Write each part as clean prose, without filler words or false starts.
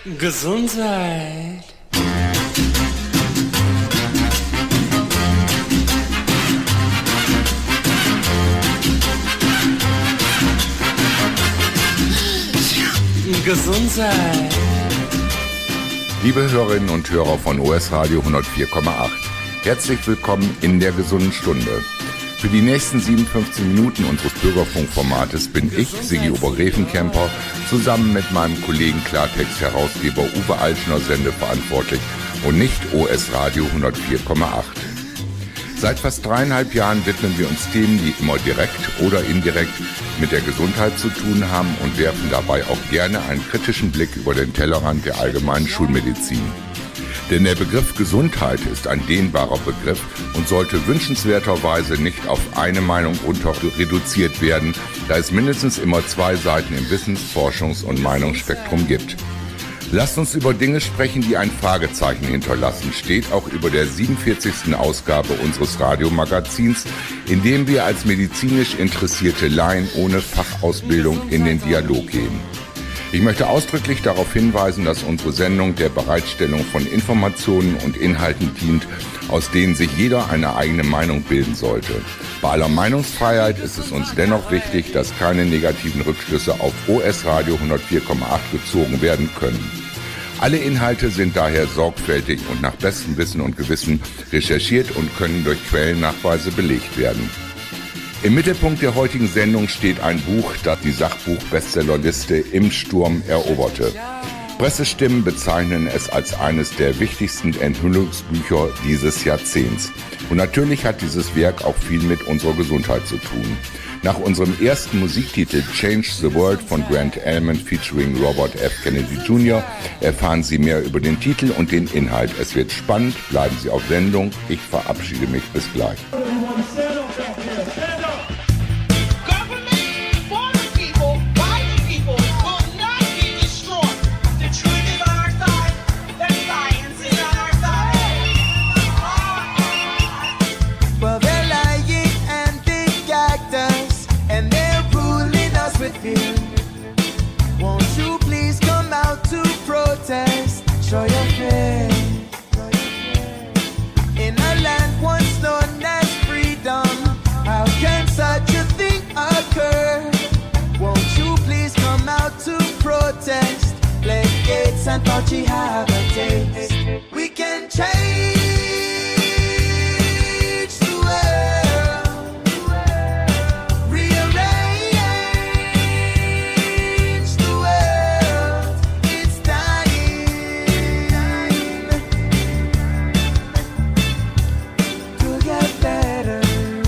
Gesundheit. Gesundheit. Liebe Hörerinnen und Hörer von OS Radio 104,8, herzlich willkommen in der gesunden Stunde. Für die nächsten 57 Minuten unseres Bürgerfunkformates bin ich, Sigi Obergräfenkemper, zusammen mit meinem Kollegen Klartext-Herausgeber Uwe Altschner sendeverantwortlich und nicht OS Radio 104,8. Seit fast 3,5 Jahren widmen wir uns Themen, die immer direkt oder indirekt mit der Gesundheit zu tun haben und werfen dabei auch gerne einen kritischen Blick über den Tellerrand der allgemeinen Schulmedizin. Denn der Begriff Gesundheit ist ein dehnbarer Begriff und sollte wünschenswerterweise nicht auf eine Meinung reduziert werden, da es mindestens immer zwei Seiten im Wissens-, Forschungs- und Meinungsspektrum gibt. Lasst uns über Dinge sprechen, die ein Fragezeichen hinterlassen, steht auch über der 47. Ausgabe unseres Radiomagazins, in dem wir als medizinisch interessierte Laien ohne Fachausbildung in den Dialog gehen. Ich möchte ausdrücklich darauf hinweisen, dass unsere Sendung der Bereitstellung von Informationen und Inhalten dient, aus denen sich jeder eine eigene Meinung bilden sollte. Bei aller Meinungsfreiheit ist es uns dennoch wichtig, dass keine negativen Rückschlüsse auf OS Radio 104,8 gezogen werden können. Alle Inhalte sind daher sorgfältig und nach bestem Wissen und Gewissen recherchiert und können durch Quellennachweise belegt werden. Im Mittelpunkt der heutigen Sendung steht ein Buch, das die Sachbuch-Bestsellerliste im Sturm eroberte. Pressestimmen bezeichnen es als eines der wichtigsten Enthüllungsbücher dieses Jahrzehnts. Und natürlich hat dieses Werk auch viel mit unserer Gesundheit zu tun. Nach unserem ersten Musiktitel Change the World von Grant Elman featuring Robert F. Kennedy Jr. erfahren Sie mehr über den Titel und den Inhalt. Es wird spannend, bleiben Sie auf Sendung. Ich verabschiede mich, bis gleich. Show your face in a land once known as freedom. How can such a thing occur? Won't you please come out to protest? Let Gates and Fauci have a taste. We can change the world, rearrange the world. It's time to get better.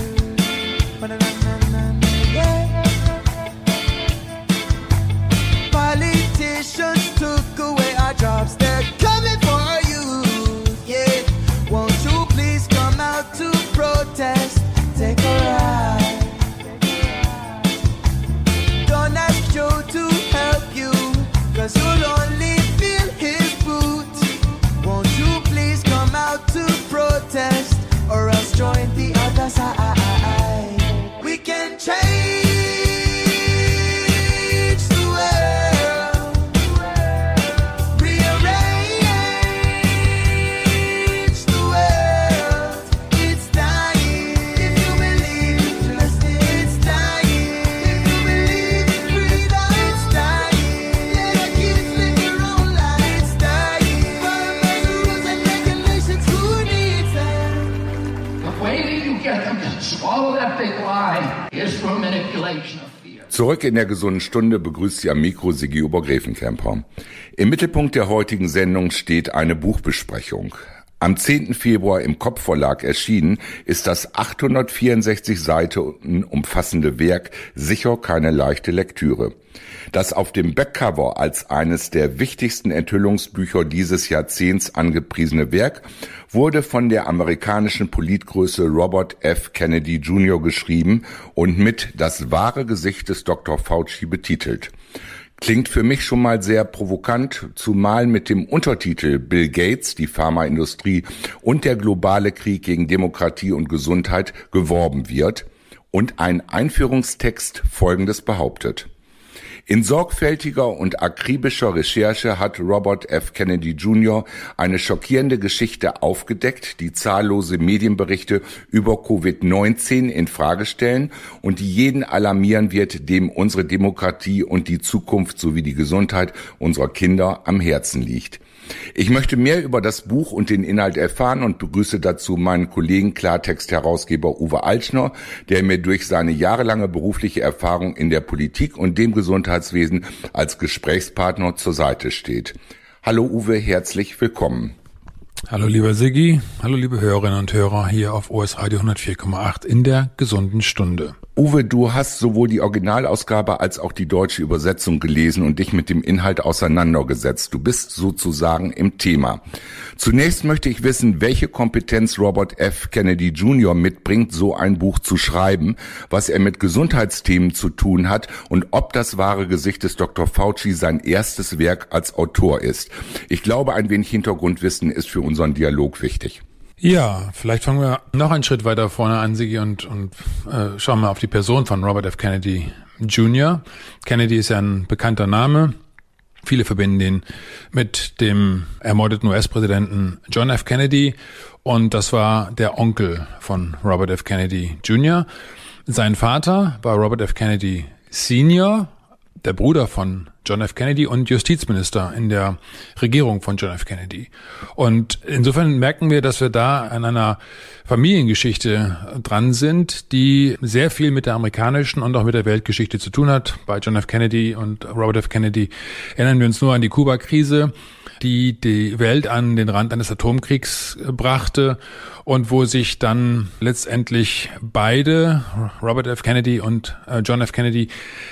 Yeah. Politicians took away our jobs. They're coming for you. Yeah. Won't you please come out to protest? Take a ride. Don't ask Joe to help you, 'cause you'll only feel his boot. Won't you please come out to protest, or else join the other side? We can change the world, rearrange the world. It's dying. If you believe in justice, it's dying. If you believe in freedom, it's dying. Let our kids live their own life, it's dying. Follow the rules and regulations, who needs them? The way that you get them to swallow that big lie is through manipulation of fear. Zurück in der gesunden Stunde begrüßt Sie am Mikro Sigi Obergräfenkemper. Im Mittelpunkt der heutigen Sendung steht eine Buchbesprechung. Am 10. Februar im Kopf Verlag erschienen ist das 864 Seiten umfassende Werk sicher keine leichte Lektüre. Das auf dem Backcover als eines der wichtigsten Enthüllungsbücher dieses Jahrzehnts angepriesene Werk wurde von der amerikanischen Politgröße Robert F. Kennedy Jr. geschrieben und mit Das wahre Gesicht des Dr. Fauci betitelt. Klingt für mich schon mal sehr provokant, zumal mit dem Untertitel Bill Gates, die Pharmaindustrie und der globale Krieg gegen Demokratie und Gesundheit geworben wird und ein Einführungstext Folgendes behauptet. In sorgfältiger und akribischer Recherche hat Robert F. Kennedy Jr. eine schockierende Geschichte aufgedeckt, die zahllose Medienberichte über Covid-19 in Frage stellen und die jeden alarmieren wird, dem unsere Demokratie und die Zukunft sowie die Gesundheit unserer Kinder am Herzen liegt. Ich möchte mehr über das Buch und den Inhalt erfahren und begrüße dazu meinen Kollegen Klartext-Herausgeber Uwe Altschner, der mir durch seine jahrelange berufliche Erfahrung in der Politik und dem Gesundheitswesen als Gesprächspartner zur Seite steht. Hallo Uwe, herzlich willkommen. Hallo lieber Siggi, hallo liebe Hörerinnen und Hörer hier auf OS Radio 104,8 in der gesunden Stunde. Uwe, du hast sowohl die Originalausgabe als auch die deutsche Übersetzung gelesen und dich mit dem Inhalt auseinandergesetzt. Du bist sozusagen im Thema. Zunächst möchte ich wissen, welche Kompetenz Robert F. Kennedy Jr. mitbringt, so ein Buch zu schreiben, was er mit Gesundheitsthemen zu tun hat und ob das wahre Gesicht des Dr. Fauci sein erstes Werk als Autor ist. Ich glaube, ein wenig Hintergrundwissen ist für unseren Dialog wichtig. Ja, vielleicht fangen wir noch einen Schritt weiter vorne an, Sigi, und schauen mal auf die Person von Robert F. Kennedy Jr. Kennedy ist ja ein bekannter Name. Viele verbinden ihn mit dem ermordeten US-Präsidenten John F. Kennedy und das war der Onkel von Robert F. Kennedy Jr. Sein Vater war Robert F. Kennedy Sr., der Bruder von John F. Kennedy und Justizminister in der Regierung von John F. Kennedy. Und insofern merken wir, dass wir da an einer Familiengeschichte dran sind, die sehr viel mit der amerikanischen und auch mit der Weltgeschichte zu tun hat. Bei John F. Kennedy und Robert F. Kennedy erinnern wir uns nur an die Kuba-Krise, die die Welt an den Rand eines Atomkriegs brachte und wo sich dann letztendlich beide, Robert F. Kennedy und John F. Kennedy,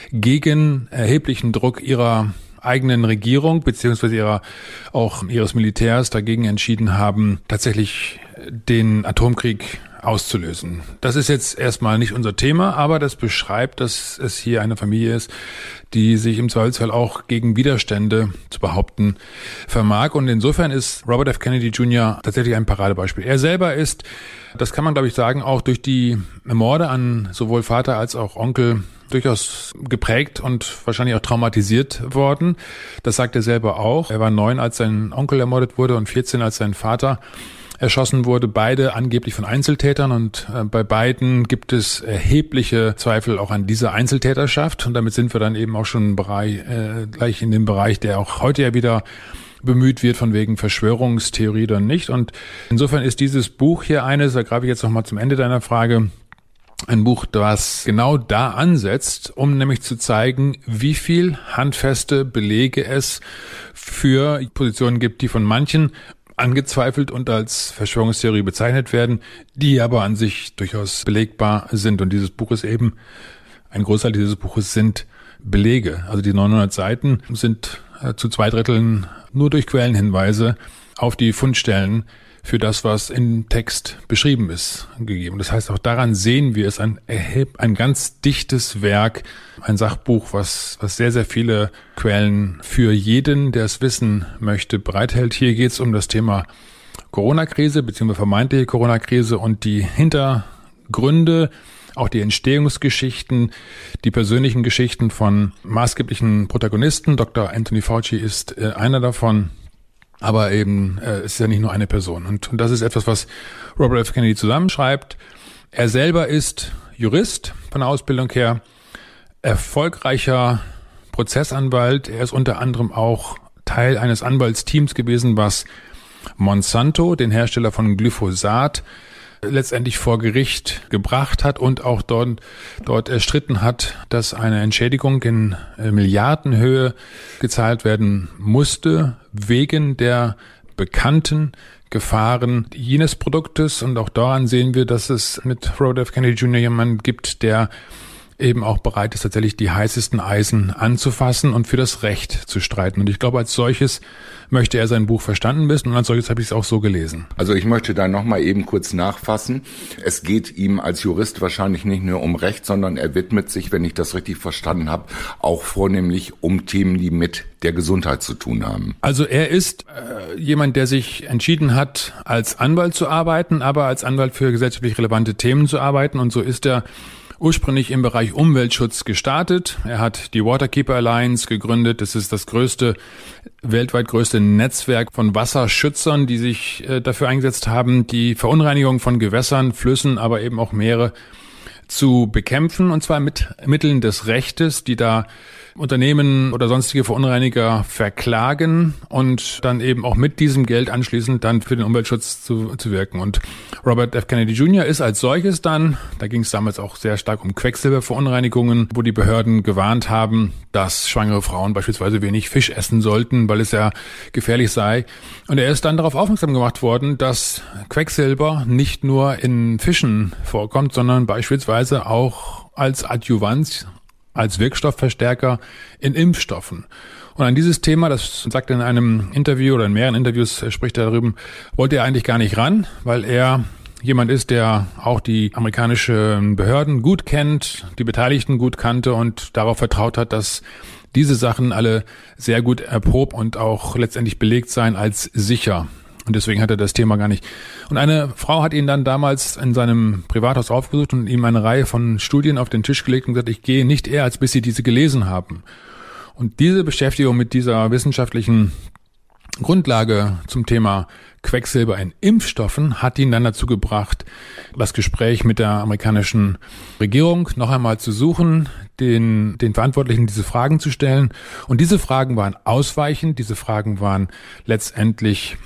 gegen erheblichen Druck ihrer eigenen Regierung beziehungsweise ihres Militärs dagegen entschieden haben, tatsächlich den Atomkrieg auszulösen. Das ist jetzt erstmal nicht unser Thema, aber das beschreibt, dass es hier eine Familie ist, die sich im Zweifelsfall auch gegen Widerstände zu behaupten vermag. Und insofern ist Robert F. Kennedy Jr. tatsächlich ein Paradebeispiel. Er selber ist, das kann man glaube ich sagen, auch durch die Morde an sowohl Vater als auch Onkel durchaus geprägt und wahrscheinlich auch traumatisiert worden. Das sagt er selber auch. Er war 9, als sein Onkel ermordet wurde und 14, als sein Vater erschossen wurde, beide angeblich von Einzeltätern und bei beiden gibt es erhebliche Zweifel auch an dieser Einzeltäterschaft und damit sind wir dann eben auch schon gleich in dem Bereich, der auch heute ja wieder bemüht wird von wegen Verschwörungstheorie oder nicht und insofern ist dieses Buch hier eines, da greife ich jetzt nochmal zum Ende deiner Frage, ein Buch, das genau da ansetzt, um nämlich zu zeigen, wie viel handfeste Belege es für Positionen gibt, die von manchen angezweifelt und als Verschwörungstheorie bezeichnet werden, die aber an sich durchaus belegbar sind. Und dieses Buch ist eben, ein Großteil dieses Buches sind Belege. Also die 900 Seiten sind zu 2/3 nur durch Quellenhinweise auf die Fundstellen für das, was im Text beschrieben ist, gegeben. Das heißt, auch daran sehen wir es ein ganz dichtes Werk, ein Sachbuch, was sehr, sehr viele Quellen für jeden, der es wissen möchte, bereithält. Hier geht es um das Thema Corona-Krise, beziehungsweise vermeintliche Corona-Krise und die Hintergründe, auch die Entstehungsgeschichten, die persönlichen Geschichten von maßgeblichen Protagonisten. Dr. Anthony Fauci ist einer davon. Aber eben, es ist ja nicht nur eine Person. Und das ist etwas, was Robert F. Kennedy zusammenschreibt. Er selber ist Jurist von der Ausbildung her, erfolgreicher Prozessanwalt. Er ist unter anderem auch Teil eines Anwaltsteams gewesen, was Monsanto, den Hersteller von Glyphosat, letztendlich vor Gericht gebracht hat und auch dort erstritten hat, dass eine Entschädigung in Milliardenhöhe gezahlt werden musste, wegen der bekannten Gefahren jenes Produktes. Und auch daran sehen wir, dass es mit Robert F. Kennedy Jr. jemanden gibt, der eben auch bereit ist, tatsächlich die heißesten Eisen anzufassen und für das Recht zu streiten. Und ich glaube, als solches möchte er sein Buch verstanden wissen und als solches habe ich es auch so gelesen. Also ich möchte da nochmal eben kurz nachfassen. Es geht ihm als Jurist wahrscheinlich nicht nur um Recht, sondern er widmet sich, wenn ich das richtig verstanden habe, auch vornehmlich um Themen, die mit der Gesundheit zu tun haben. Also er ist jemand, der sich entschieden hat, als Anwalt zu arbeiten, aber als Anwalt für gesellschaftlich relevante Themen zu arbeiten und so ist er ursprünglich im Bereich Umweltschutz gestartet. Er hat die Waterkeeper Alliance gegründet. Das ist das weltweit größte Netzwerk von Wasserschützern, die sich dafür eingesetzt haben, die Verunreinigung von Gewässern, Flüssen, aber eben auch Meere zu bekämpfen, und zwar mit Mitteln des Rechtes, die da Unternehmen oder sonstige Verunreiniger verklagen und dann eben auch mit diesem Geld anschließend dann für den Umweltschutz zu wirken. Und Robert F. Kennedy Jr. ist als solches dann, da ging es damals auch sehr stark um Quecksilberverunreinigungen, wo die Behörden gewarnt haben, dass schwangere Frauen beispielsweise wenig Fisch essen sollten, weil es ja gefährlich sei. Und er ist dann darauf aufmerksam gemacht worden, dass Quecksilber nicht nur in Fischen vorkommt, sondern beispielsweise auch als Adjuvans, als Wirkstoffverstärker in Impfstoffen. Und an dieses Thema, das sagt er in einem Interview oder in mehreren Interviews, spricht er darüber, wollte er eigentlich gar nicht ran, weil er jemand ist, der auch die amerikanischen Behörden gut kennt, die Beteiligten gut kannte und darauf vertraut hat, dass diese Sachen alle sehr gut erprobt und auch letztendlich belegt seien als sicher. Und deswegen hat er das Thema gar nicht. Und eine Frau hat ihn dann damals in seinem Privathaus aufgesucht und ihm eine Reihe von Studien auf den Tisch gelegt und gesagt, ich gehe nicht eher, als bis Sie diese gelesen haben. Und diese Beschäftigung mit dieser wissenschaftlichen Grundlage zum Thema Quecksilber in Impfstoffen hat ihn dann dazu gebracht, das Gespräch mit der amerikanischen Regierung noch einmal zu suchen, den Verantwortlichen diese Fragen zu stellen. Und diese Fragen waren ausweichend, diese Fragen waren letztendlich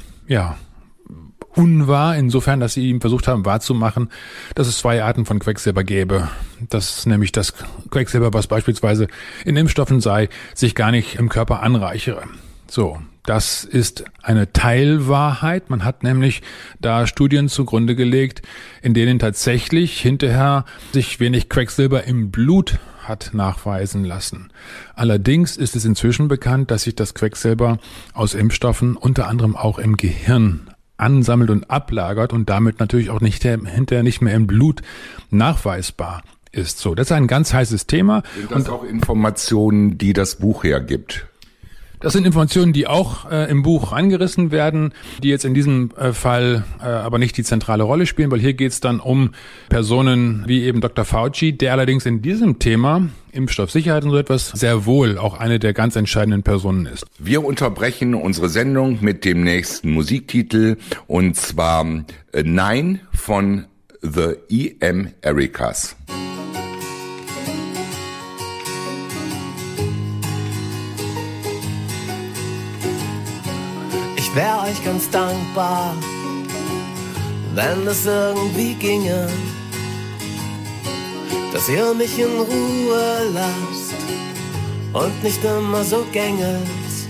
unwahr, insofern, dass sie ihm versucht haben wahrzumachen, dass es zwei Arten von Quecksilber gäbe. Dass nämlich das Quecksilber, was beispielsweise in Impfstoffen sei, sich gar nicht im Körper anreichere. So, das ist eine Teilwahrheit. Man hat nämlich da Studien zugrunde gelegt, in denen tatsächlich hinterher sich wenig Quecksilber im Blut hat nachweisen lassen. Allerdings ist es inzwischen bekannt, dass sich das Quecksilber aus Impfstoffen unter anderem auch im Gehirn ansammelt und ablagert und damit natürlich auch hinterher nicht mehr im Blut nachweisbar ist. So, das ist ein ganz heißes Thema. Sind das auch Informationen, die das Buch hergibt? Das sind Informationen, die auch im Buch angerissen werden, die jetzt in diesem Fall aber nicht die zentrale Rolle spielen, weil hier geht es dann um Personen wie eben Dr. Fauci, der allerdings in diesem Thema Impfstoffsicherheit und so etwas sehr wohl auch eine der ganz entscheidenden Personen ist. Wir unterbrechen unsere Sendung mit dem nächsten Musiktitel, und zwar Nein von The E.M. Ericas. Ich wär euch ganz dankbar, wenn es irgendwie ginge, dass ihr mich in Ruhe lasst und nicht immer so gängelt.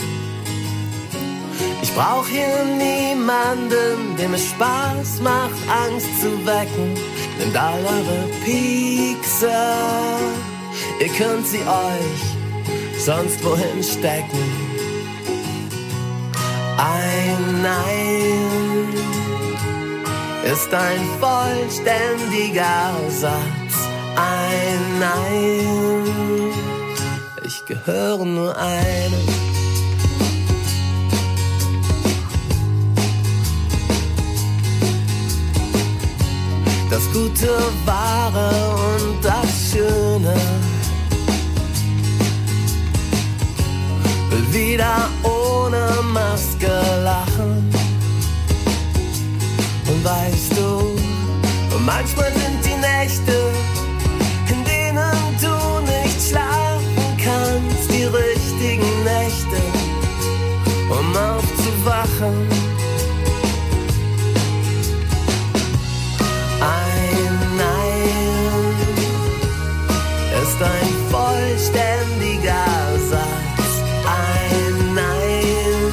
Ich brauch hier niemanden, dem es Spaß macht, Angst zu wecken. Nehmt all eure Piekse, ihr könnt sie euch sonst wohin stecken. Ein Nein ist ein vollständiger Satz. Ein Nein, ich gehöre nur einem. Das Gute, Wahre und das Schöne will wieder ohne Maske lachen. Und weißt du, manchmal sind die Nächte, in denen du nicht schlafen kannst, die richtigen Nächte, um aufzuwachen. Ein Nein ist ein vollständiger Satz. Ein Nein.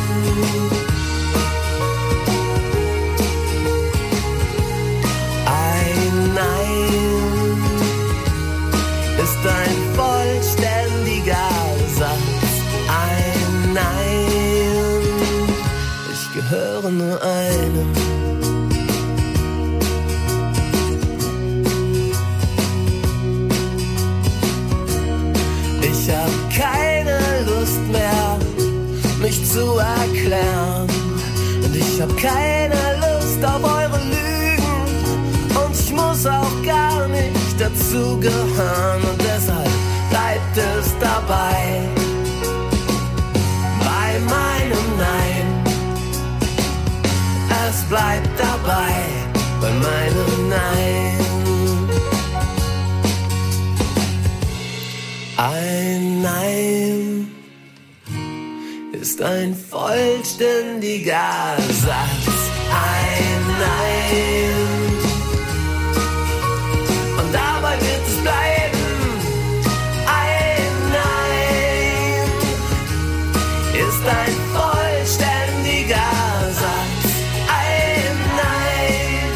Ein Nein ist ein vollständiger Satz. Ein Nein. Ich gehöre nur einem. Ich hab keine Lust mehr, mich zu erklären. Und ich hab keine Lust auf eure Lügen. Und ich muss auch gar nicht dazugehören und deshalb bleibt es dabei. Bei meinem Nein, es bleibt dabei, bei meinem Nein. Ein Nein ist ein vollständiger Satz. Ein Nein, und dabei wird es bleiben. Ein Nein ist ein vollständiger Satz. Ein Nein.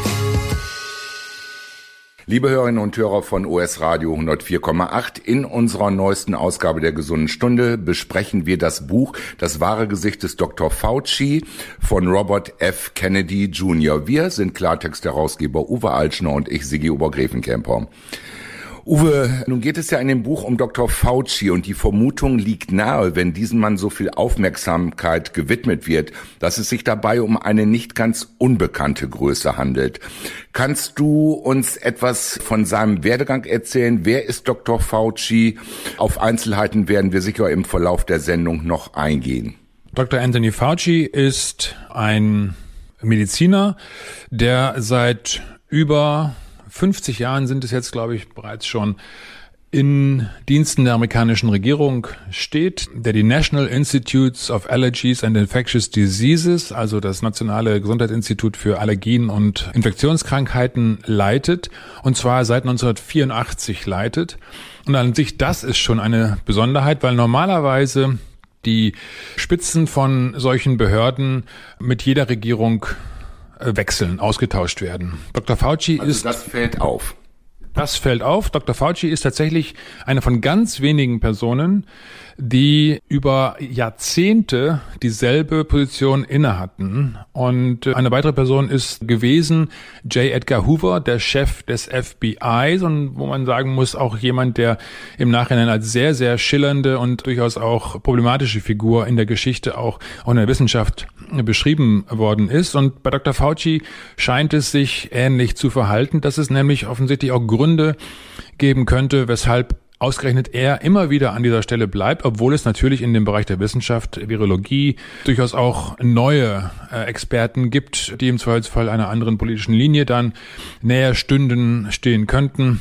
Liebe Hörerinnen und Hörer von OS Radio 104,8, in unserer neuesten Ausgabe der Gesunden Stunde besprechen wir das Buch Das wahre Gesicht des Dr. Fauci von Robert F. Kennedy Jr. Wir sind Klartext-Herausgeber Uwe Altschner und ich, Sigi Obergräfenkämper. Uwe, nun geht es ja in dem Buch um Dr. Fauci und die Vermutung liegt nahe, wenn diesem Mann so viel Aufmerksamkeit gewidmet wird, dass es sich dabei um eine nicht ganz unbekannte Größe handelt. Kannst du uns etwas von seinem Werdegang erzählen? Wer ist Dr. Fauci? Auf Einzelheiten werden wir sicher im Verlauf der Sendung noch eingehen. Dr. Anthony Fauci ist ein Mediziner, der seit über 50 Jahren sind es jetzt, glaube ich, bereits schon in Diensten der amerikanischen Regierung steht, der die National Institutes of Allergies and Infectious Diseases, also das Nationale Gesundheitsinstitut für Allergien und Infektionskrankheiten, leitet, und zwar seit 1984 leitet. Und an sich, das ist schon eine Besonderheit, weil normalerweise die Spitzen von solchen Behörden mit jeder Regierung wechseln, ausgetauscht werden. Dr. Fauci ist... Das fällt auf. Das fällt auf. Dr. Fauci ist tatsächlich eine von ganz wenigen Personen, die über Jahrzehnte dieselbe Position innehatten. Und eine weitere Person ist gewesen J. Edgar Hoover, der Chef des FBI, und wo man sagen muss, auch jemand, der im Nachhinein als sehr, sehr schillernde und durchaus auch problematische Figur in der Geschichte, auch in der Wissenschaft beschrieben worden ist. Und bei Dr. Fauci scheint es sich ähnlich zu verhalten, dass es nämlich offensichtlich auch Gründe geben könnte, weshalb ausgerechnet er immer wieder an dieser Stelle bleibt, obwohl es natürlich in dem Bereich der Wissenschaft, Virologie, durchaus auch neue Experten gibt, die im Zweifelsfall einer anderen politischen Linie dann näher stehen könnten.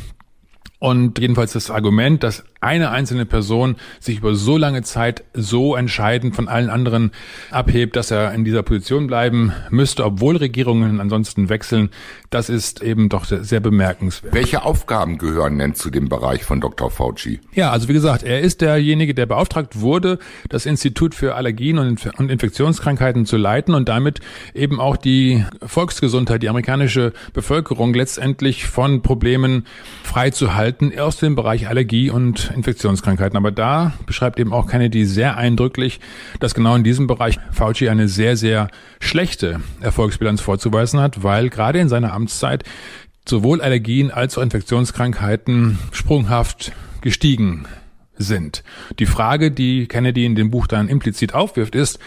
Und jedenfalls das Argument, dass eine einzelne Person sich über so lange Zeit so entscheidend von allen anderen abhebt, dass er in dieser Position bleiben müsste, obwohl Regierungen ansonsten wechseln, das ist eben doch sehr bemerkenswert. Welche Aufgaben gehören denn zu dem Bereich von Dr. Fauci? Ja, also wie gesagt, er ist derjenige, der beauftragt wurde, das Institut für Allergien und Infektionskrankheiten zu leiten und damit eben auch die Volksgesundheit, die amerikanische Bevölkerung letztendlich von Problemen freizuhalten aus dem Bereich Allergie und Infektionskrankheiten. Aber da beschreibt eben auch Kennedy sehr eindrücklich, dass genau in diesem Bereich Fauci eine sehr, sehr schlechte Erfolgsbilanz vorzuweisen hat, weil gerade in seiner Amtszeit sowohl Allergien als auch Infektionskrankheiten sprunghaft gestiegen sind. Die Frage, die Kennedy in dem Buch dann implizit aufwirft, ist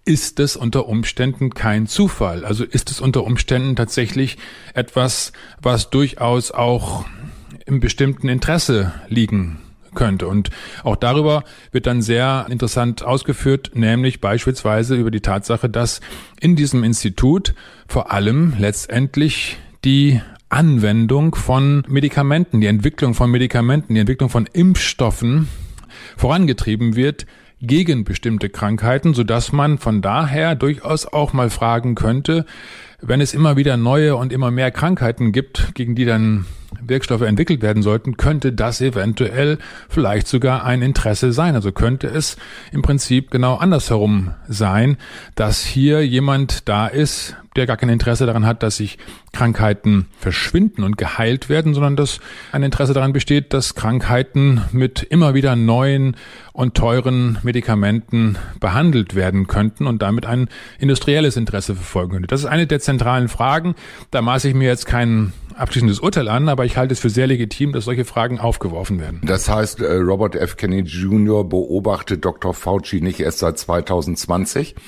es unter Umständen kein Zufall? Also ist es unter Umständen tatsächlich etwas, was durchaus auch im bestimmten Interesse liegen könnte. Und auch darüber wird dann sehr interessant ausgeführt, nämlich beispielsweise über die Tatsache, dass in diesem Institut vor allem letztendlich die Anwendung von Medikamenten, die Entwicklung von Medikamenten, die Entwicklung von Impfstoffen vorangetrieben wird gegen bestimmte Krankheiten, sodass man von daher durchaus auch mal fragen könnte, wenn es immer wieder neue und immer mehr Krankheiten gibt, gegen die dann Wirkstoffe entwickelt werden sollten, könnte das eventuell vielleicht sogar ein Interesse sein. Also könnte es im Prinzip genau andersherum sein, dass hier jemand da ist, der gar kein Interesse daran hat, dass sich Krankheiten verschwinden und geheilt werden, sondern dass ein Interesse daran besteht, dass Krankheiten mit immer wieder neuen und teuren Medikamenten behandelt werden könnten und damit ein industrielles Interesse verfolgen könnte. Das ist eine der zentralen Fragen. Da maße ich mir jetzt kein abschließendes Urteil an, aber ich halte es für sehr legitim, dass solche Fragen aufgeworfen werden. Das heißt, Robert F. Kennedy Jr. beobachtet Dr. Fauci nicht erst seit 2020,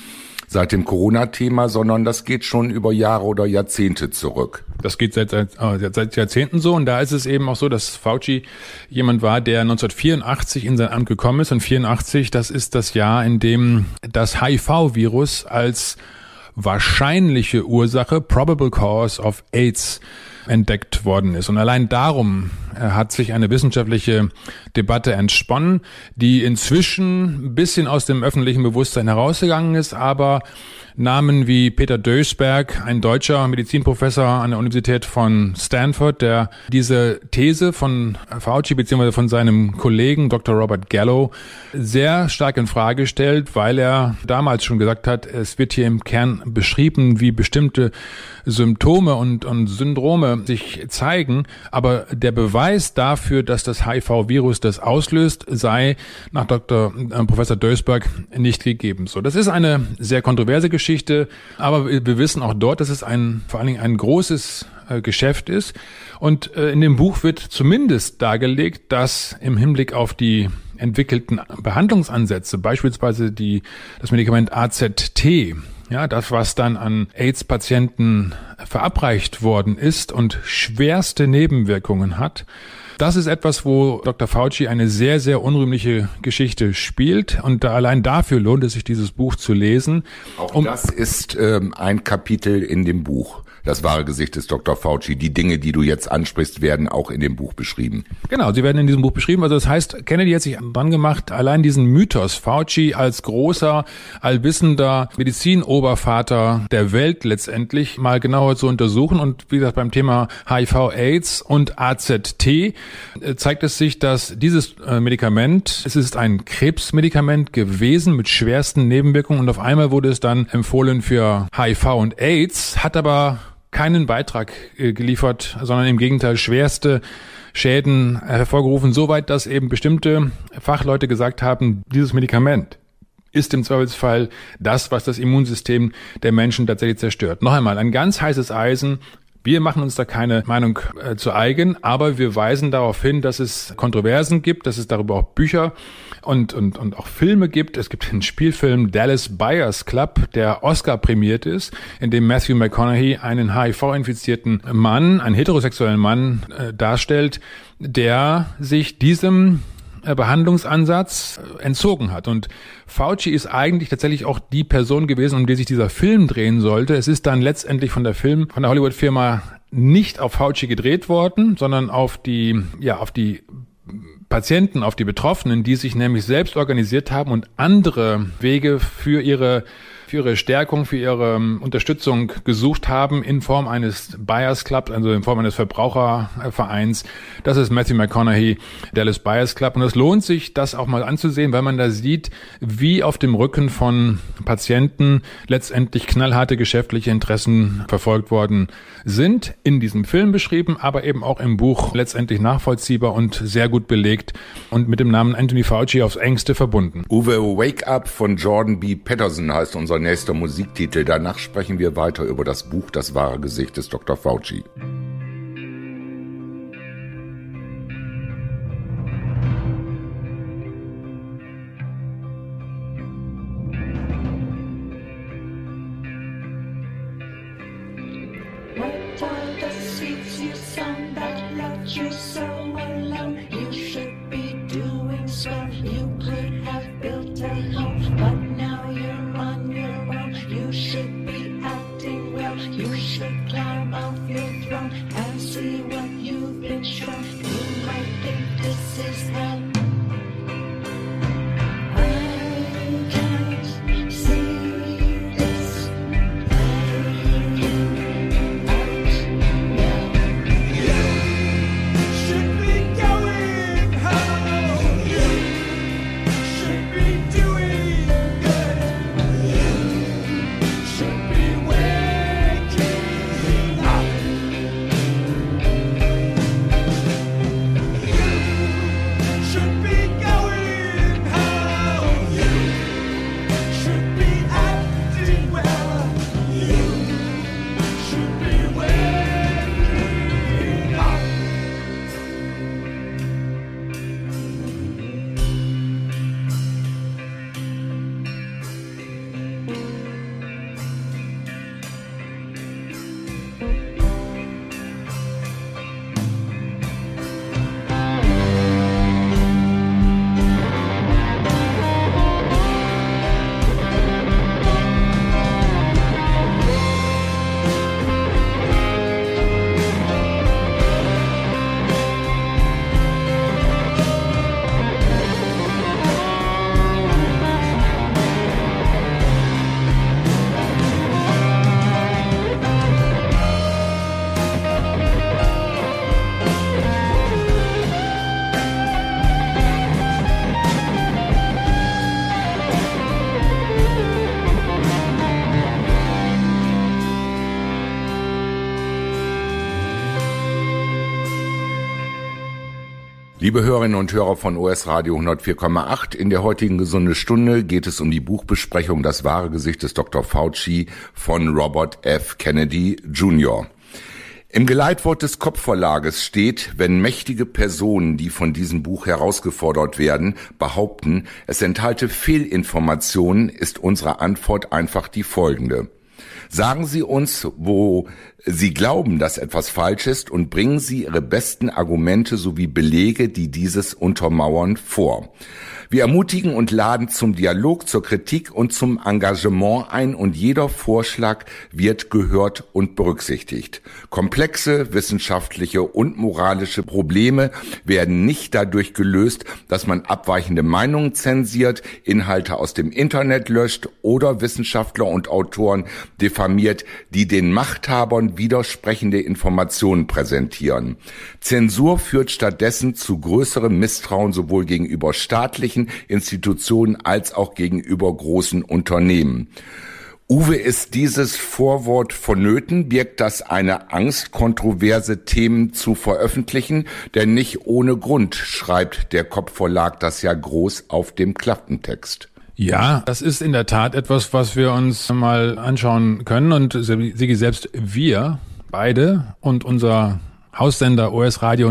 seit dem Corona-Thema, sondern das geht schon über Jahre oder Jahrzehnte zurück. Das geht seit Jahrzehnten so, und da ist es eben auch so, dass Fauci jemand war, der 1984 in sein Amt gekommen ist, und 84, das ist das Jahr, in dem das HIV-Virus als wahrscheinliche Ursache, probable cause of AIDS, entdeckt worden ist. Und allein darum hat sich eine wissenschaftliche Debatte entsponnen, die inzwischen ein bisschen aus dem öffentlichen Bewusstsein herausgegangen ist, aber Namen wie Peter Dösberg, ein deutscher Medizinprofessor an der Universität von Stanford, der diese These von Fauci bzw. von seinem Kollegen Dr. Robert Gallo sehr stark in Frage stellt, weil er damals schon gesagt hat, es wird hier im Kern beschrieben, wie bestimmte Symptome und Syndrome sich zeigen, aber der Beweis dafür, dass das HIV-Virus das auslöst, sei nach Professor Dösberg nicht gegeben. So, das ist eine sehr kontroverse Geschichte, aber wir wissen auch dort, dass es vor allen Dingen ein großes Geschäft ist. Und in dem Buch wird zumindest dargelegt, dass im Hinblick auf die entwickelten Behandlungsansätze, beispielsweise das Medikament AZT, ja, das, was dann an AIDS-Patienten verabreicht worden ist und schwerste Nebenwirkungen hat, das ist etwas, wo Dr. Fauci eine sehr, sehr unrühmliche Geschichte spielt. Und allein dafür lohnt es sich, dieses Buch zu lesen. Auch das ist ein Kapitel in dem Buch. Das wahre Gesicht des Dr. Fauci. Die Dinge, die du jetzt ansprichst, werden auch in dem Buch beschrieben. Genau, sie werden in diesem Buch beschrieben. Also das heißt, Kennedy hat sich dran gemacht, allein diesen Mythos Fauci als großer, allwissender Medizinobervater der Welt letztendlich mal genauer zu untersuchen. Und wie gesagt, beim Thema HIV-AIDS und AZT zeigt es sich, dass dieses Medikament, es ist ein Krebsmedikament gewesen mit schwersten Nebenwirkungen, und auf einmal wurde es dann empfohlen für HIV und AIDS, hat aber keinen Beitrag geliefert, sondern im Gegenteil schwerste Schäden hervorgerufen, soweit, dass eben bestimmte Fachleute gesagt haben, dieses Medikament ist im Zweifelsfall das, was das Immunsystem der Menschen tatsächlich zerstört. Noch einmal, ein ganz heißes Eisen. Wir machen uns da keine Meinung zu eigen, aber wir weisen darauf hin, dass es Kontroversen gibt, dass es darüber auch Bücher und auch Filme gibt. Es gibt einen Spielfilm Dallas Buyers Club, der Oscar prämiert ist, in dem Matthew McConaughey einen HIV-infizierten Mann, einen heterosexuellen Mann darstellt, der sich diesem Behandlungsansatz entzogen hat. Und Fauci ist eigentlich tatsächlich auch die Person gewesen, um die sich dieser Film drehen sollte. Es ist dann letztendlich von der Hollywood-Firma nicht auf Fauci gedreht worden, sondern auf die Patienten, auf die Betroffenen, die sich nämlich selbst organisiert haben und andere Wege für ihre Stärkung, für ihre Unterstützung gesucht haben in Form eines Buyers Club, also in Form eines Verbrauchervereins. Das ist Matthew McConaughey, Dallas Buyers Club. Und es lohnt sich, das auch mal anzusehen, weil man da sieht, wie auf dem Rücken von Patienten letztendlich knallharte geschäftliche Interessen verfolgt worden sind. In diesem Film beschrieben, aber eben auch im Buch letztendlich nachvollziehbar und sehr gut belegt und mit dem Namen Anthony Fauci aufs Engste verbunden. Uwe, Wake Up von Jordan B. Peterson heißt unser nächster Musiktitel. Danach sprechen wir weiter über das Buch Das wahre Gesicht des Dr. Fauci. What are the seeds you sown that left you so alone? You should be doing swell. You could have built a home, but now you're on your own. You should be acting well. You should climb off your throne and see what you've been shown. You might think this is hell. I can't see this playing out now. You should Liebe Hörerinnen und Hörer von OS Radio 104,8, in der heutigen Gesunde Stunde geht es um die Buchbesprechung Das wahre Gesicht des Dr. Fauci von Robert F. Kennedy Jr. Im Geleitwort des Kopf-Verlages steht, wenn mächtige Personen, die von diesem Buch herausgefordert werden, behaupten, es enthalte Fehlinformationen, ist unsere Antwort einfach die folgende. Sagen Sie uns, wo Sie glauben, dass etwas falsch ist, und bringen Sie Ihre besten Argumente sowie Belege, die dieses untermauern, vor. Wir ermutigen und laden zum Dialog, zur Kritik und zum Engagement ein, und jeder Vorschlag wird gehört und berücksichtigt. Komplexe wissenschaftliche und moralische Probleme werden nicht dadurch gelöst, dass man abweichende Meinungen zensiert, Inhalte aus dem Internet löscht oder Wissenschaftler und Autoren diffamiert, die den Machthabern widersprechende Informationen präsentieren. Zensur führt stattdessen zu größerem Misstrauen sowohl gegenüber staatlichen Institutionen als auch gegenüber großen Unternehmen. Uwe, ist dieses Vorwort vonnöten? Birgt das eine Angst, kontroverse Themen zu veröffentlichen? Denn nicht ohne Grund schreibt der Kopf-Verlag das ja groß auf dem Klappentext. Ja, das ist in der Tat etwas, was wir uns mal anschauen können. Und Sigi, selbst wir beide und unser Haussender OS Radio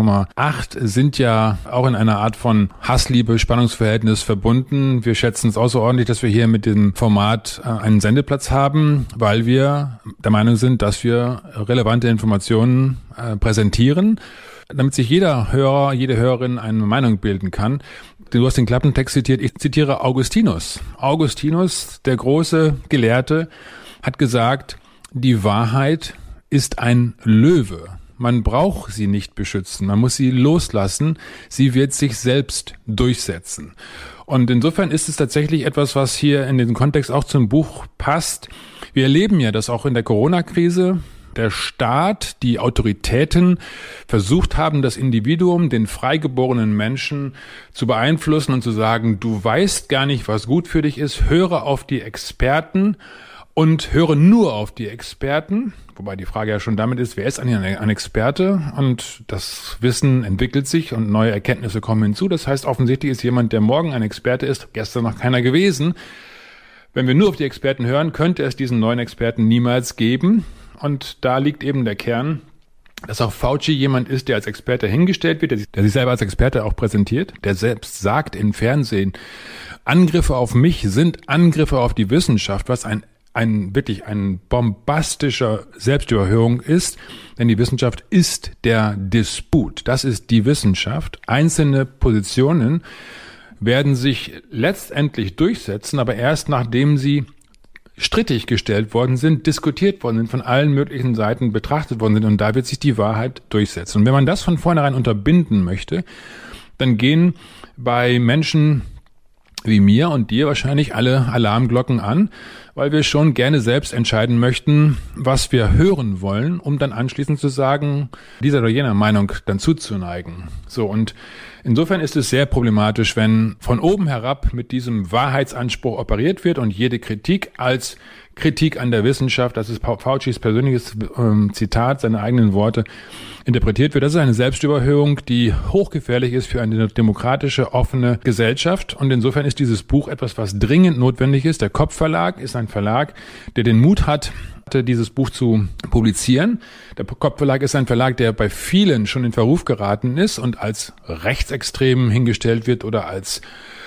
104,8 sind ja auch in einer Art von Hassliebe-Spannungsverhältnis verbunden. Wir schätzen es außerordentlich, dass wir hier mit dem Format einen Sendeplatz haben, weil wir der Meinung sind, dass wir relevante Informationen präsentieren, damit sich jeder Hörer, jede Hörerin eine Meinung bilden kann. Du hast den Klappentext zitiert, ich zitiere Augustinus. Augustinus, der große Gelehrte, hat gesagt, die Wahrheit ist ein Löwe. Man braucht sie nicht beschützen, man muss sie loslassen, sie wird sich selbst durchsetzen. Und insofern ist es tatsächlich etwas, was hier in den Kontext auch zum Buch passt. Wir erleben ja, dass auch in der Corona-Krise der Staat, die Autoritäten versucht haben, das Individuum, den freigeborenen Menschen zu beeinflussen und zu sagen, du weißt gar nicht, was gut für dich ist, höre auf die Experten und höre nur auf die Experten, wobei die Frage ja schon damit ist, wer ist eigentlich ein Experte? Und das Wissen entwickelt sich und neue Erkenntnisse kommen hinzu. Das heißt, offensichtlich ist jemand, der morgen ein Experte ist, gestern noch keiner gewesen. Wenn wir nur auf die Experten hören, könnte es diesen neuen Experten niemals geben. Und da liegt eben der Kern, dass auch Fauci jemand ist, der als Experte hingestellt wird, der sich selber als Experte auch präsentiert, der selbst sagt im Fernsehen, Angriffe auf mich sind Angriffe auf die Wissenschaft, was wirklich ein bombastischer Selbstüberhöhung ist, denn die Wissenschaft ist der Disput. Das ist die Wissenschaft. Einzelne Positionen werden sich letztendlich durchsetzen, aber erst nachdem sie strittig gestellt worden sind, diskutiert worden sind, von allen möglichen Seiten betrachtet worden sind, und da wird sich die Wahrheit durchsetzen. Und wenn man das von vornherein unterbinden möchte, dann gehen bei Menschen wie mir und dir wahrscheinlich alle Alarmglocken an, weil wir schon gerne selbst entscheiden möchten, was wir hören wollen, um dann anschließend zu sagen, dieser oder jener Meinung dann zuzuneigen. So, und insofern ist es sehr problematisch, wenn von oben herab mit diesem Wahrheitsanspruch operiert wird und jede Kritik als Kritik an der Wissenschaft, das ist Faucis persönliches Zitat, seine eigenen Worte, interpretiert wird. Das ist eine Selbstüberhöhung, die hochgefährlich ist für eine demokratische, offene Gesellschaft. Und insofern ist dieses Buch etwas, was dringend notwendig ist. Der Kopf-Verlag ist ein Verlag, der den Mut hat, dieses Buch zu publizieren. Der Kopf-Verlag ist ein Verlag, der bei vielen schon in Verruf geraten ist und als rechtsextrem hingestellt wird oder als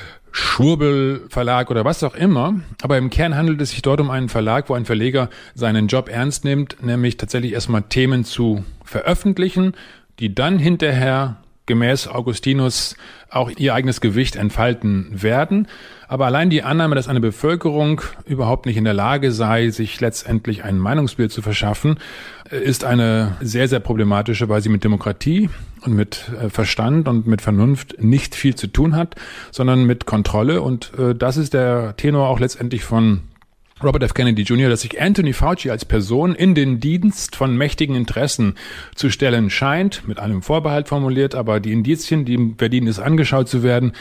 Schwurbelverlag oder was auch immer. Aber im Kern handelt es sich dort um einen Verlag, wo ein Verleger seinen Job ernst nimmt, nämlich tatsächlich erstmal Themen zu veröffentlichen, die dann hinterher gemäß Augustinus auch ihr eigenes Gewicht entfalten werden. Aber allein die Annahme, dass eine Bevölkerung überhaupt nicht in der Lage sei, sich letztendlich ein Meinungsbild zu verschaffen, ist eine sehr, sehr problematische, weil sie mit Demokratie und mit Verstand und mit Vernunft nicht viel zu tun hat, sondern mit Kontrolle. Und das ist der Tenor auch letztendlich von Robert F. Kennedy Jr., dass sich Anthony Fauci als Person in den Dienst von mächtigen Interessen zu stellen scheint, mit einem Vorbehalt formuliert, aber die Indizien, die verdienen es angeschaut zu werden,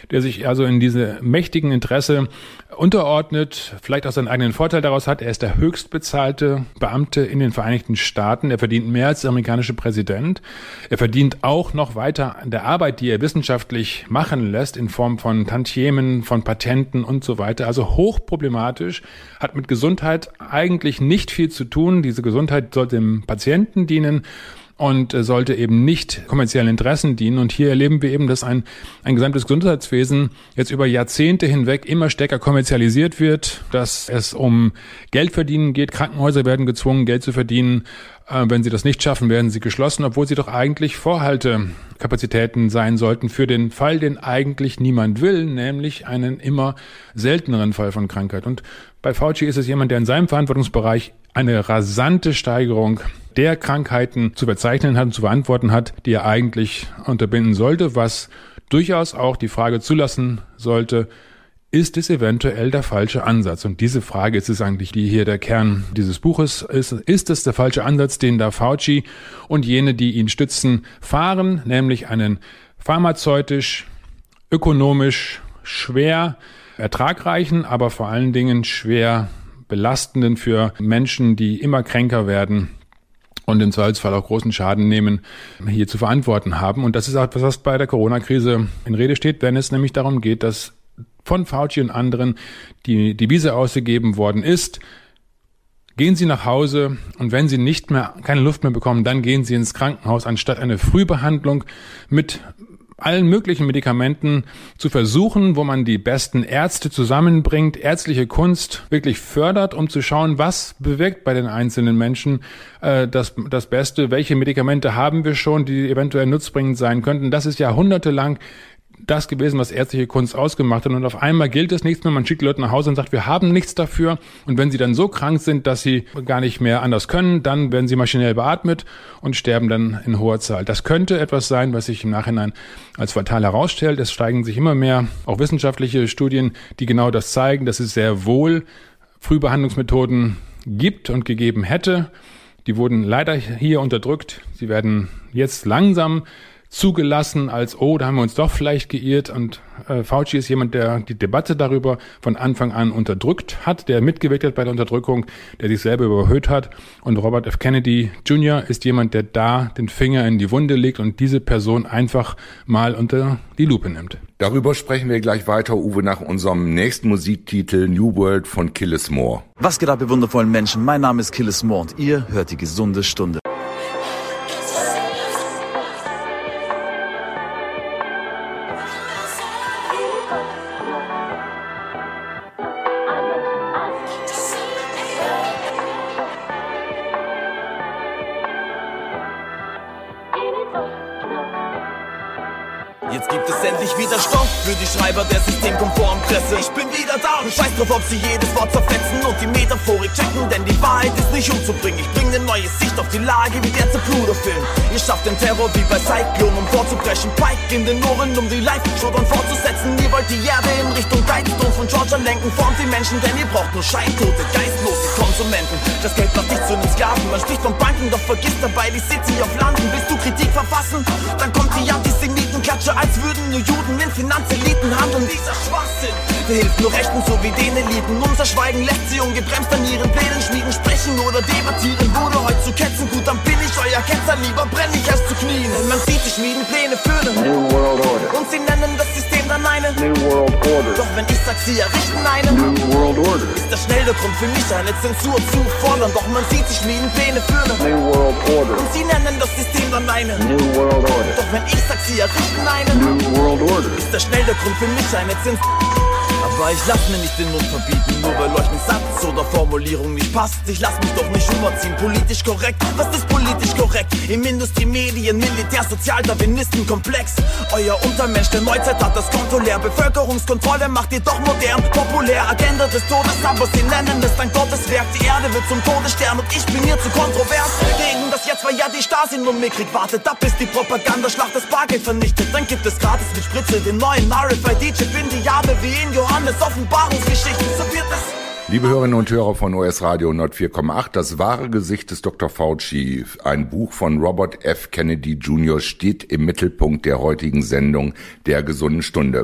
der sich also in diese mächtigen Interesse unterordnet, vielleicht auch seinen eigenen Vorteil daraus hat. Er ist der höchstbezahlte Beamte in den Vereinigten Staaten. Er verdient mehr als der amerikanische Präsident. Er verdient auch noch weiter an der Arbeit, die er wissenschaftlich machen lässt, in Form von Tantiemen, von Patenten und so weiter. Also hochproblematisch, hat mit Gesundheit eigentlich nicht viel zu tun. Diese Gesundheit sollte dem Patienten dienen und sollte eben nicht kommerziellen Interessen dienen. Und hier erleben wir eben, dass ein gesamtes Gesundheitswesen jetzt über Jahrzehnte hinweg immer stärker kommerzialisiert wird, dass es um Geldverdienen geht. Krankenhäuser werden gezwungen, Geld zu verdienen. Wenn sie das nicht schaffen, werden sie geschlossen, obwohl sie doch eigentlich Vorhaltekapazitäten sein sollten für den Fall, den eigentlich niemand will, nämlich einen immer selteneren Fall von Krankheit. Und bei Fauci ist es jemand, der in seinem Verantwortungsbereich eine rasante Steigerung der Krankheiten zu verzeichnen hat und zu verantworten hat, die er eigentlich unterbinden sollte, was durchaus auch die Frage zulassen sollte, ist es eventuell der falsche Ansatz? Und diese Frage ist es eigentlich, die hier der Kern dieses Buches ist. Ist es der falsche Ansatz, den da Fauci und jene, die ihn stützen, fahren, nämlich einen pharmazeutisch, ökonomisch schwer ertragreichen, aber vor allen Dingen schwer belastenden für Menschen, die immer kränker werden und im Zweifelsfall auch großen Schaden nehmen, hier zu verantworten haben. Und das ist auch etwas, was bei der Corona-Krise in Rede steht, wenn es nämlich darum geht, dass von Fauci und anderen die Devise ausgegeben worden ist: Gehen Sie nach Hause, und wenn Sie keine Luft mehr bekommen, dann gehen Sie ins Krankenhaus, anstatt eine Frühbehandlung mit allen möglichen Medikamenten zu versuchen, wo man die besten Ärzte zusammenbringt, ärztliche Kunst wirklich fördert, um zu schauen, was bewirkt bei den einzelnen Menschen das Beste, welche Medikamente haben wir schon, die eventuell nutzbringend sein könnten. Das ist jahrhundertelang das gewesen, was ärztliche Kunst ausgemacht hat. Und auf einmal gilt es nichts mehr. Man schickt die Leute nach Hause und sagt, wir haben nichts dafür. Und wenn sie dann so krank sind, dass sie gar nicht mehr anders können, dann werden sie maschinell beatmet und sterben dann in hoher Zahl. Das könnte etwas sein, was sich im Nachhinein als fatal herausstellt. Es steigen sich immer mehr auch wissenschaftliche Studien, die genau das zeigen, dass es sehr wohl Frühbehandlungsmethoden gibt und gegeben hätte. Die wurden leider hier unterdrückt. Sie werden jetzt langsam zugelassen als, da haben wir uns doch vielleicht geirrt. Und Fauci ist jemand, der die Debatte darüber von Anfang an unterdrückt hat, der mitgewirkt hat bei der Unterdrückung, der sich selber überhöht hat. Und Robert F. Kennedy Jr. ist jemand, der da den Finger in die Wunde legt und diese Person einfach mal unter die Lupe nimmt. Darüber sprechen wir gleich weiter, Uwe, nach unserem nächsten Musiktitel New World von Killis Moore. Was geht ab, ihr wundervollen Menschen? Mein Name ist Killis Moore und ihr hört die gesunde Stunde. Jetzt gibt es endlich wieder Stoff für die Schreiber der systemkonformen Presse. Ich bin wieder da und scheiß drauf, ob sie jedes Wort zerfetzen und die Metaphorik checken, denn die Wahrheit ist nicht umzubringen. Ich bring eine neue Sicht auf die Lage wie der Zapruder-Film. Ihr schafft den Terror wie bei Cyclone, um vorzubrechen. Pike in den Ohren, um die Live-Show dann fortzusetzen. Ihr wollt die Erde in Richtung Guidestone von Georgia lenken. Formt die Menschen, denn ihr braucht nur scheintote, geistlose Konsumenten. Das Geld macht dich zu einem Sklaven. Man spricht von Banken, doch vergisst dabei die City auf Landen. Willst du Kritik verfassen? Dann kommt die Antisemitenklatsche, als würden nur Juden in Finanzeliten handeln. Dieser Schwachsinn, der hilft nur Rechten so wie den Eliten. Unser Schweigen lässt sie ungebremst an ihren Plänen schmieden. Sprechen oder debattieren wurde heute zu Ketzen. Gut, dann bin ich euer Ketzer, lieber brenn ich erst zu Knien. Denn man sieht, sie schmieden Pläne für eine New World Order. Und sie nennen das System dann eine New World Order. Doch wenn ich sag, sie errichten eine New World Order, ist das schnell der Grund für mich, eine Zensur zu fordern. Doch man sieht, sie schmieden Pläne für eine New World Order. Und sie nennen das System dann eine New World Order. Doch wenn ich sag, sie errichten eine New World Order, ist das schnell der Grund für mich, eine Zensur. Aber ich lass mir nicht den Mund verbieten, nur weil euch ein Satz oder Formulierung nicht passt. Ich lass mich doch nicht umerziehen, politisch korrekt. Was ist politisch korrekt? Im Industrie, Medien, Militär, Sozialdarwinistenkomplex. Euer Untermensch der Neuzeit hat das Konto leer. Bevölkerungskontrolle macht ihr doch modern, populär. Agenda des Todes, aber sie nennen es dann Gotteswerk. Die Erde wird zum Todesstern und ich bin hier zu kontrovers. Gegen das jetzt, weil ja die Stasi nur mickrig wartet ab, bis die Propagandaschlacht das Bargeld vernichtet. Dann gibt es gratis mit Spritze den neuen RFID-Chip in die Jahre wie in Johannes Offenbarungsgeschichten. So wird es. Liebe Hörerinnen und Hörer von OS Radio 104,8, das wahre Gesicht des Dr. Fauci, ein Buch von Robert F. Kennedy Jr. steht im Mittelpunkt der heutigen Sendung der gesunden Stunde.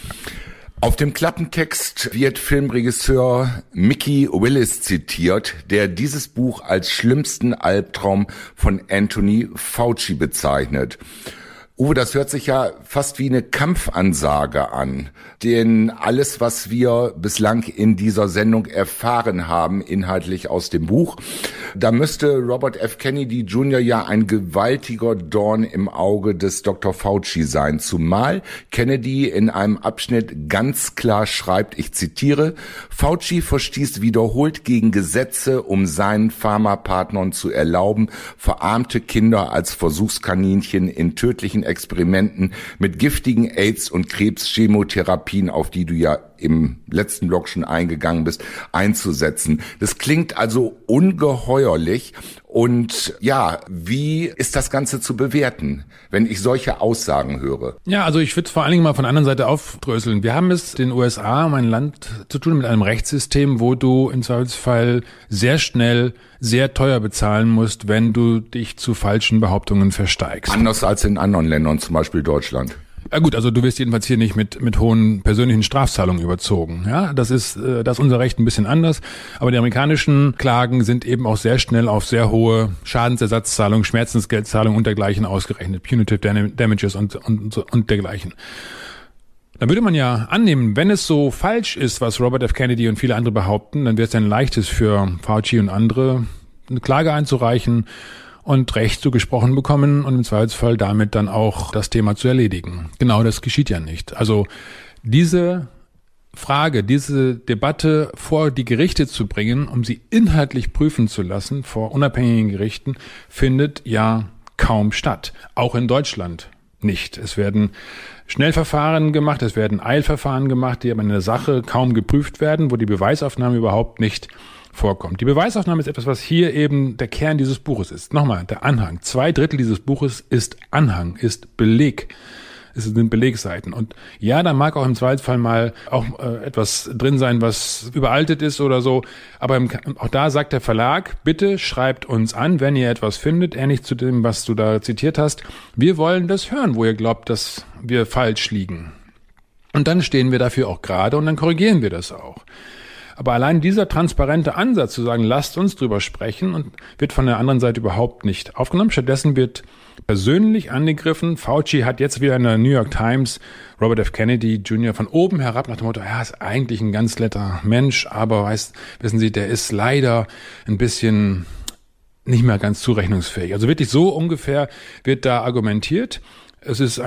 Auf dem Klappentext wird Filmregisseur Mickey Willis zitiert, der dieses Buch als schlimmsten Albtraum von Anthony Fauci bezeichnet. Uwe, das hört sich ja fast wie eine Kampfansage an, denn alles, was wir bislang in dieser Sendung erfahren haben, inhaltlich aus dem Buch, da müsste Robert F. Kennedy Jr. ja ein gewaltiger Dorn im Auge des Dr. Fauci sein, zumal Kennedy in einem Abschnitt ganz klar schreibt, ich zitiere, Fauci verstieß wiederholt gegen Gesetze, um seinen Pharmapartnern zu erlauben, verarmte Kinder als Versuchskaninchen in tödlichen Experimenten mit giftigen AIDS- und Krebschemotherapien, auf die du ja im letzten Blog schon eingegangen bist, einzusetzen. Das klingt also ungeheuerlich. Und ja, wie ist das Ganze zu bewerten, wenn ich solche Aussagen höre? Ja, also ich würde es vor allen Dingen mal von der anderen Seite aufdröseln. Wir haben es in den USA, um ein Land zu tun mit einem Rechtssystem, wo du im Zweifelsfall sehr schnell sehr teuer bezahlen musst, wenn du dich zu falschen Behauptungen versteigst. Anders als in anderen Ländern, zum Beispiel Deutschland. Ja gut, also du wirst jedenfalls hier nicht mit hohen persönlichen Strafzahlungen überzogen. Ja, das ist unser Recht ein bisschen anders. Aber die amerikanischen Klagen sind eben auch sehr schnell auf sehr hohe Schadensersatzzahlungen, Schmerzensgeldzahlungen und dergleichen ausgerechnet. Punitive Damages und dergleichen. Da würde man ja annehmen, wenn es so falsch ist, was Robert F. Kennedy und viele andere behaupten, dann wäre es ein leichtes für Fauci und andere, eine Klage einzureichen und Recht zugesprochen bekommen und im Zweifelsfall damit dann auch das Thema zu erledigen. Genau das geschieht ja nicht. Also diese Frage, diese Debatte vor die Gerichte zu bringen, um sie inhaltlich prüfen zu lassen vor unabhängigen Gerichten, findet ja kaum statt. Auch in Deutschland nicht. Es werden Schnellverfahren gemacht, es werden Eilverfahren gemacht, die aber in der Sache kaum geprüft werden, wo die Beweisaufnahme überhaupt nicht vorkommt. Die Beweisaufnahme ist etwas, was hier eben der Kern dieses Buches ist. Nochmal, der Anhang. 2/3 dieses Buches ist Anhang, ist Beleg. Es sind Belegseiten. Und ja, da mag auch im Zweifelsfall mal auch etwas drin sein, was überaltet ist oder so. Aber auch da sagt der Verlag, bitte schreibt uns an, wenn ihr etwas findet, ähnlich zu dem, was du da zitiert hast. Wir wollen das hören, wo ihr glaubt, dass wir falsch liegen. Und dann stehen wir dafür auch gerade und dann korrigieren wir das auch. Aber allein dieser transparente Ansatz zu sagen, lasst uns drüber sprechen, und wird von der anderen Seite überhaupt nicht aufgenommen. Stattdessen wird persönlich angegriffen. Fauci hat jetzt wieder in der New York Times Robert F. Kennedy Jr. von oben herab nach dem Motto, er ist eigentlich ein ganz netter Mensch, aber wissen Sie, der ist leider ein bisschen nicht mehr ganz zurechnungsfähig. Also wirklich so ungefähr wird da argumentiert. Es ist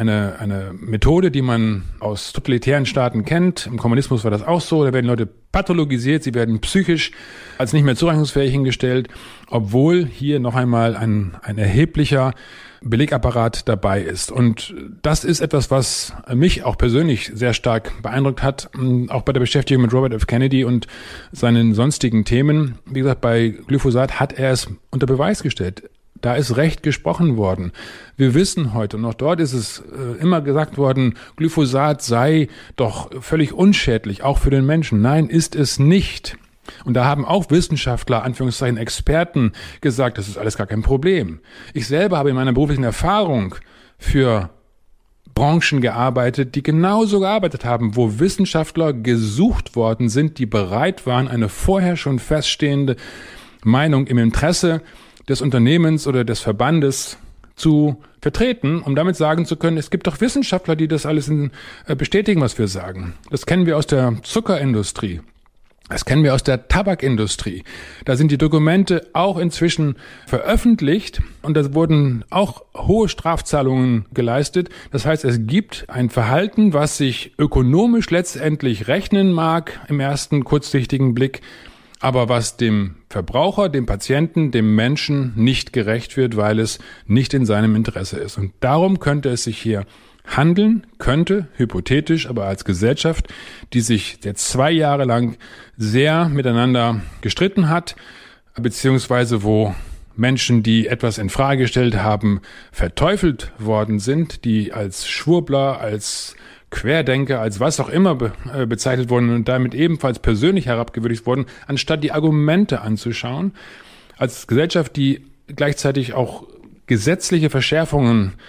eine Methode, die man aus totalitären Staaten kennt. Im Kommunismus war das auch so. Da werden Leute pathologisiert, sie werden psychisch als nicht mehr zurechnungsfähig hingestellt, obwohl hier noch einmal ein erheblicher Belegapparat dabei ist. Und das ist etwas, was mich auch persönlich sehr stark beeindruckt hat, auch bei der Beschäftigung mit Robert F. Kennedy und seinen sonstigen Themen. Wie gesagt, bei Glyphosat hat er es unter Beweis gestellt. Da ist Recht gesprochen worden. Wir wissen heute, und auch dort ist es immer gesagt worden, Glyphosat sei doch völlig unschädlich, auch für den Menschen. Nein, ist es nicht. Und da haben auch Wissenschaftler, Anführungszeichen Experten, gesagt, das ist alles gar kein Problem. Ich selber habe in meiner beruflichen Erfahrung für Branchen gearbeitet, die genauso gearbeitet haben, wo Wissenschaftler gesucht worden sind, die bereit waren, eine vorher schon feststehende Meinung im Interesse des Unternehmens oder des Verbandes zu vertreten, um damit sagen zu können, es gibt doch Wissenschaftler, die das alles bestätigen, was wir sagen. Das kennen wir aus der Zuckerindustrie. Das kennen wir aus der Tabakindustrie. Da sind die Dokumente auch inzwischen veröffentlicht und da wurden auch hohe Strafzahlungen geleistet. Das heißt, es gibt ein Verhalten, was sich ökonomisch letztendlich rechnen mag im ersten kurzsichtigen Blick, aber was dem Verbraucher, dem Patienten, dem Menschen nicht gerecht wird, weil es nicht in seinem Interesse ist. Und darum könnte es sich hier handeln, könnte, hypothetisch, aber als Gesellschaft, die sich jetzt 2 Jahre lang sehr miteinander gestritten hat, beziehungsweise wo Menschen, die etwas in Frage gestellt haben, verteufelt worden sind, die als Schwurbler, als Querdenker, als was auch immer bezeichnet wurden und damit ebenfalls persönlich herabgewürdigt wurden, anstatt die Argumente anzuschauen. Als Gesellschaft, die gleichzeitig auch gesetzliche Verschärfungen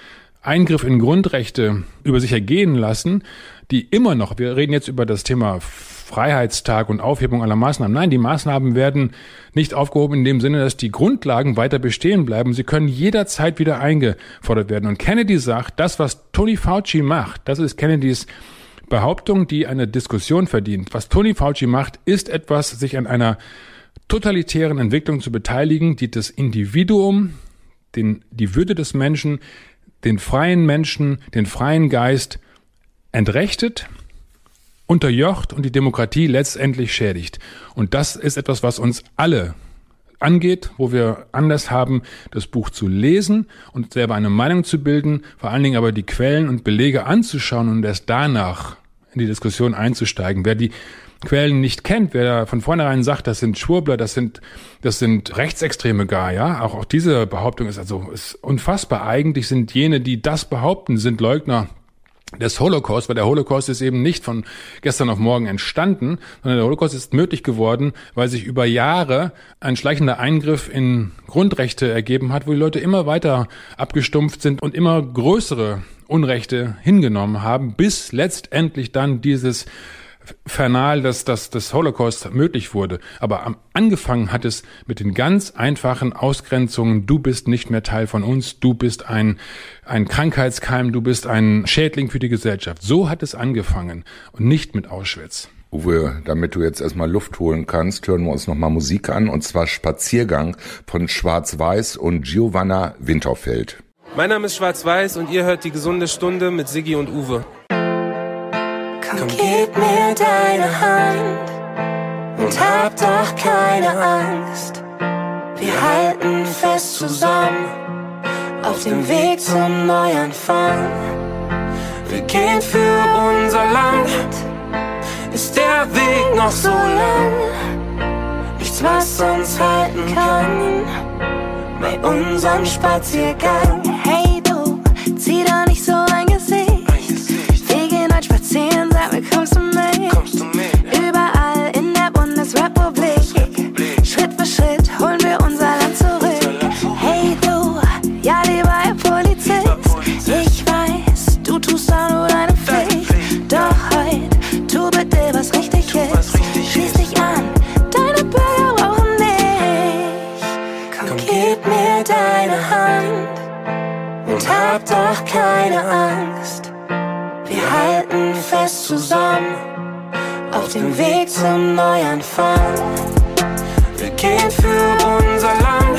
Eingriff in Grundrechte über sich ergehen lassen, die immer noch, wir reden jetzt über das Thema Freiheitstag und Aufhebung aller Maßnahmen. Nein, die Maßnahmen werden nicht aufgehoben in dem Sinne, dass die Grundlagen weiter bestehen bleiben. Sie können jederzeit wieder eingefordert werden. Und Kennedy sagt, das, was Tony Fauci macht, das ist Kennedys Behauptung, die eine Diskussion verdient. Was Tony Fauci macht, ist etwas, sich an einer totalitären Entwicklung zu beteiligen, die das Individuum, die Würde des Menschen, den freien Menschen, den freien Geist entrechtet, unterjocht und die Demokratie letztendlich schädigt. Und das ist etwas, was uns alle angeht, wo wir Anlass haben, das Buch zu lesen und selber eine Meinung zu bilden, vor allen Dingen aber die Quellen und Belege anzuschauen und erst danach in die Diskussion einzusteigen. Wer die Quellen nicht kennt, wer von vornherein sagt, das sind Schwurbler, das sind Rechtsextreme gar, ja, auch diese Behauptung ist unfassbar. Eigentlich sind jene, die das behaupten, sind Leugner des Holocaust, weil der Holocaust ist eben nicht von gestern auf morgen entstanden, sondern der Holocaust ist möglich geworden, weil sich über Jahre ein schleichender Eingriff in Grundrechte ergeben hat, wo die Leute immer weiter abgestumpft sind und immer größere Unrechte hingenommen haben, bis letztendlich dann dieses Fernal, dass das Holocaust möglich wurde. Aber angefangen hat es mit den ganz einfachen Ausgrenzungen. Du bist nicht mehr Teil von uns, du bist ein Krankheitskeim, du bist ein Schädling für die Gesellschaft. So hat es angefangen und nicht mit Auschwitz. Uwe, damit du jetzt erstmal Luft holen kannst, hören wir uns nochmal Musik an, und zwar Spaziergang von Schwarz-Weiß und Giovanna Winterfeld. Mein Name ist Schwarz-Weiß und ihr hört die gesunde Stunde mit Siggi und Uwe. Komm, gib mir deine Hand und hab doch keine Angst. Wir halten fest zusammen auf dem Weg zum Neuanfang. Wir gehen für unser Land, ist der Weg noch so lang. Nichts, was uns halten kann bei unserem Spaziergang. Hey du, zieh da nicht so ein Gesicht. Wir gehen heute spazieren, sag mir, kommst du mit? Überall in der Bundesrepublik, Schritt für Schritt holen wir unser Land zurück. Hey du, ja lieber Polizist, ich weiß, du tust auch nur deine Pflicht. Doch heute, tu bitte was richtig ist. Schließ dich an, deine Bürger brauchen dich. Komm, gib mir deine Hand und hab doch keine Angst. Wir halten fest zusammen auf dem Weg zum Neuanfang. Wir gehen für unser Land,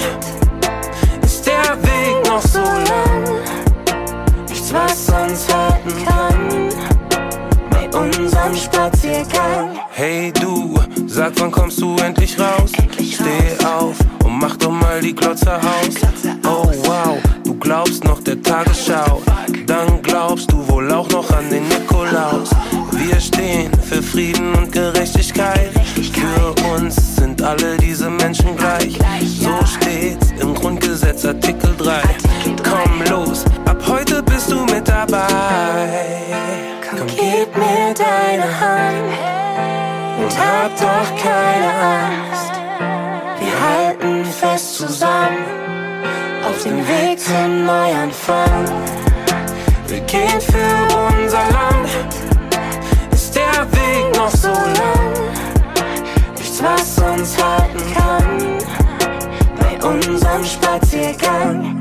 ist der Weg noch so lang. Nichts, was uns halten kann bei unserem Spaziergang. Hey du, sag, wann kommst du endlich raus? Steh auf und mach doch mal die Glotze aus. Oh wow, du glaubst noch der Tagesschau, dann glaubst du wohl auch noch an den Nikolaus. Wir stehen für Frieden und Gerechtigkeit. Für uns sind alle diese Menschen gleich. So steht's im Grundgesetz Artikel 3. Komm los, ab heute bist du mit dabei. Komm, gib mir deine Hand und hab doch keine Angst. Wir halten fest zusammen auf dem Weg zum Neuanfang. Wir gehen für unser Land, ist der Weg noch so lang. Nichts, was uns halten kann bei unserem Spaziergang.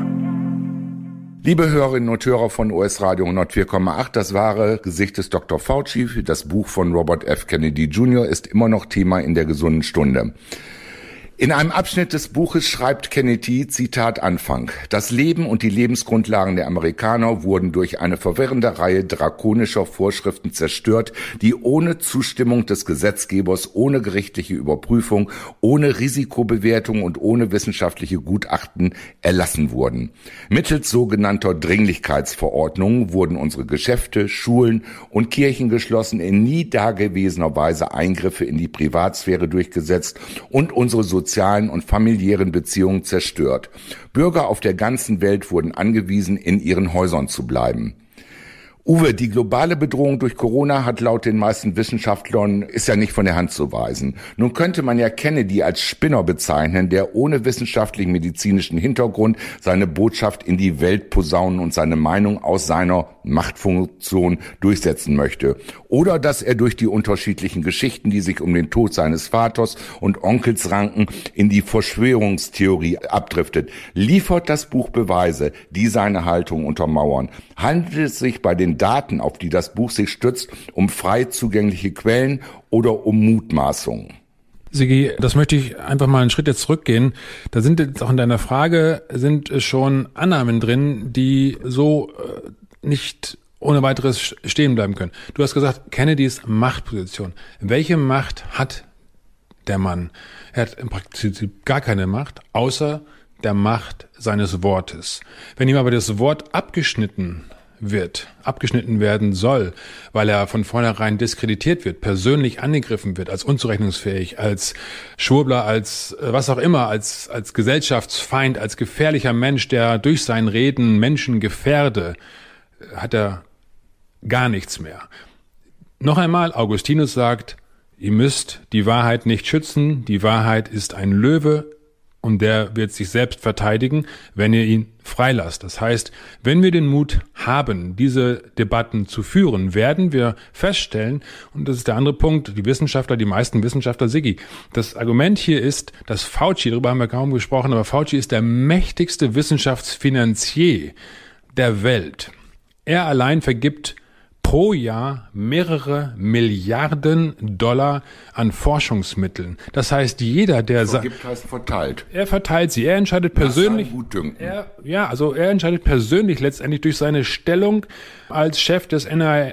Liebe Hörerinnen und Hörer von OS Radio 104,8, das wahre Gesicht des Dr. Fauci, das Buch von Robert F. Kennedy Jr. ist immer noch Thema in der gesunden Stunde. In einem Abschnitt des Buches schreibt Kennedy, Zitat Anfang: Das Leben und die Lebensgrundlagen der Amerikaner wurden durch eine verwirrende Reihe drakonischer Vorschriften zerstört, die ohne Zustimmung des Gesetzgebers, ohne gerichtliche Überprüfung, ohne Risikobewertung und ohne wissenschaftliche Gutachten erlassen wurden. Mittels sogenannter Dringlichkeitsverordnungen wurden unsere Geschäfte, Schulen und Kirchen geschlossen, in nie dagewesener Weise Eingriffe in die Privatsphäre durchgesetzt und unsere sozialen und familiären Beziehungen zerstört. Bürger auf der ganzen Welt wurden angewiesen, in ihren Häusern zu bleiben. Uwe, die globale Bedrohung durch Corona hat laut den meisten Wissenschaftlern ist ja nicht von der Hand zu weisen. Nun könnte man ja Kennedy als Spinner bezeichnen, der ohne wissenschaftlichen medizinischen Hintergrund seine Botschaft in die Welt posaunen und seine Meinung aus seiner Machtfunktion durchsetzen möchte. Oder dass er durch die unterschiedlichen Geschichten, die sich um den Tod seines Vaters und Onkels ranken, in die Verschwörungstheorie abdriftet. Liefert das Buch Beweise, die seine Haltung untermauern? Handelt es sich bei den Daten, auf die das Buch sich stützt, um frei zugängliche Quellen oder um Mutmaßungen? Sigi, das möchte ich einfach mal einen Schritt jetzt zurückgehen. Da sind jetzt auch in deiner Frage sind schon Annahmen drin, die so nicht ohne weiteres stehen bleiben können. Du hast gesagt, Kennedys Machtposition. Welche Macht hat der Mann? Er hat im Prinzip gar keine Macht, außer der Macht seines Wortes. Wenn ihm aber das Wort abgeschnitten werden soll, weil er von vornherein diskreditiert wird, persönlich angegriffen wird, als unzurechnungsfähig, als Schwurbler, als was auch immer, als Gesellschaftsfeind, als gefährlicher Mensch, der durch sein Reden Menschen gefährde, hat er gar nichts mehr. Noch einmal, Augustinus sagt, ihr müsst die Wahrheit nicht schützen, die Wahrheit ist ein Löwe, und der wird sich selbst verteidigen, wenn ihr ihn freilasst. Das heißt, wenn wir den Mut haben, diese Debatten zu führen, werden wir feststellen, und das ist der andere Punkt, die meisten Wissenschaftler, Sigi, das Argument hier ist, dass Fauci, darüber haben wir kaum gesprochen, aber Fauci ist der mächtigste Wissenschaftsfinanzier der Welt. Er allein vergibt pro Jahr mehrere Milliarden $, an Forschungsmitteln. Das heißt, jeder, der Vergibt heißt verteilt. Er verteilt sie. Er entscheidet persönlich. Er entscheidet persönlich letztendlich durch seine Stellung als Chef des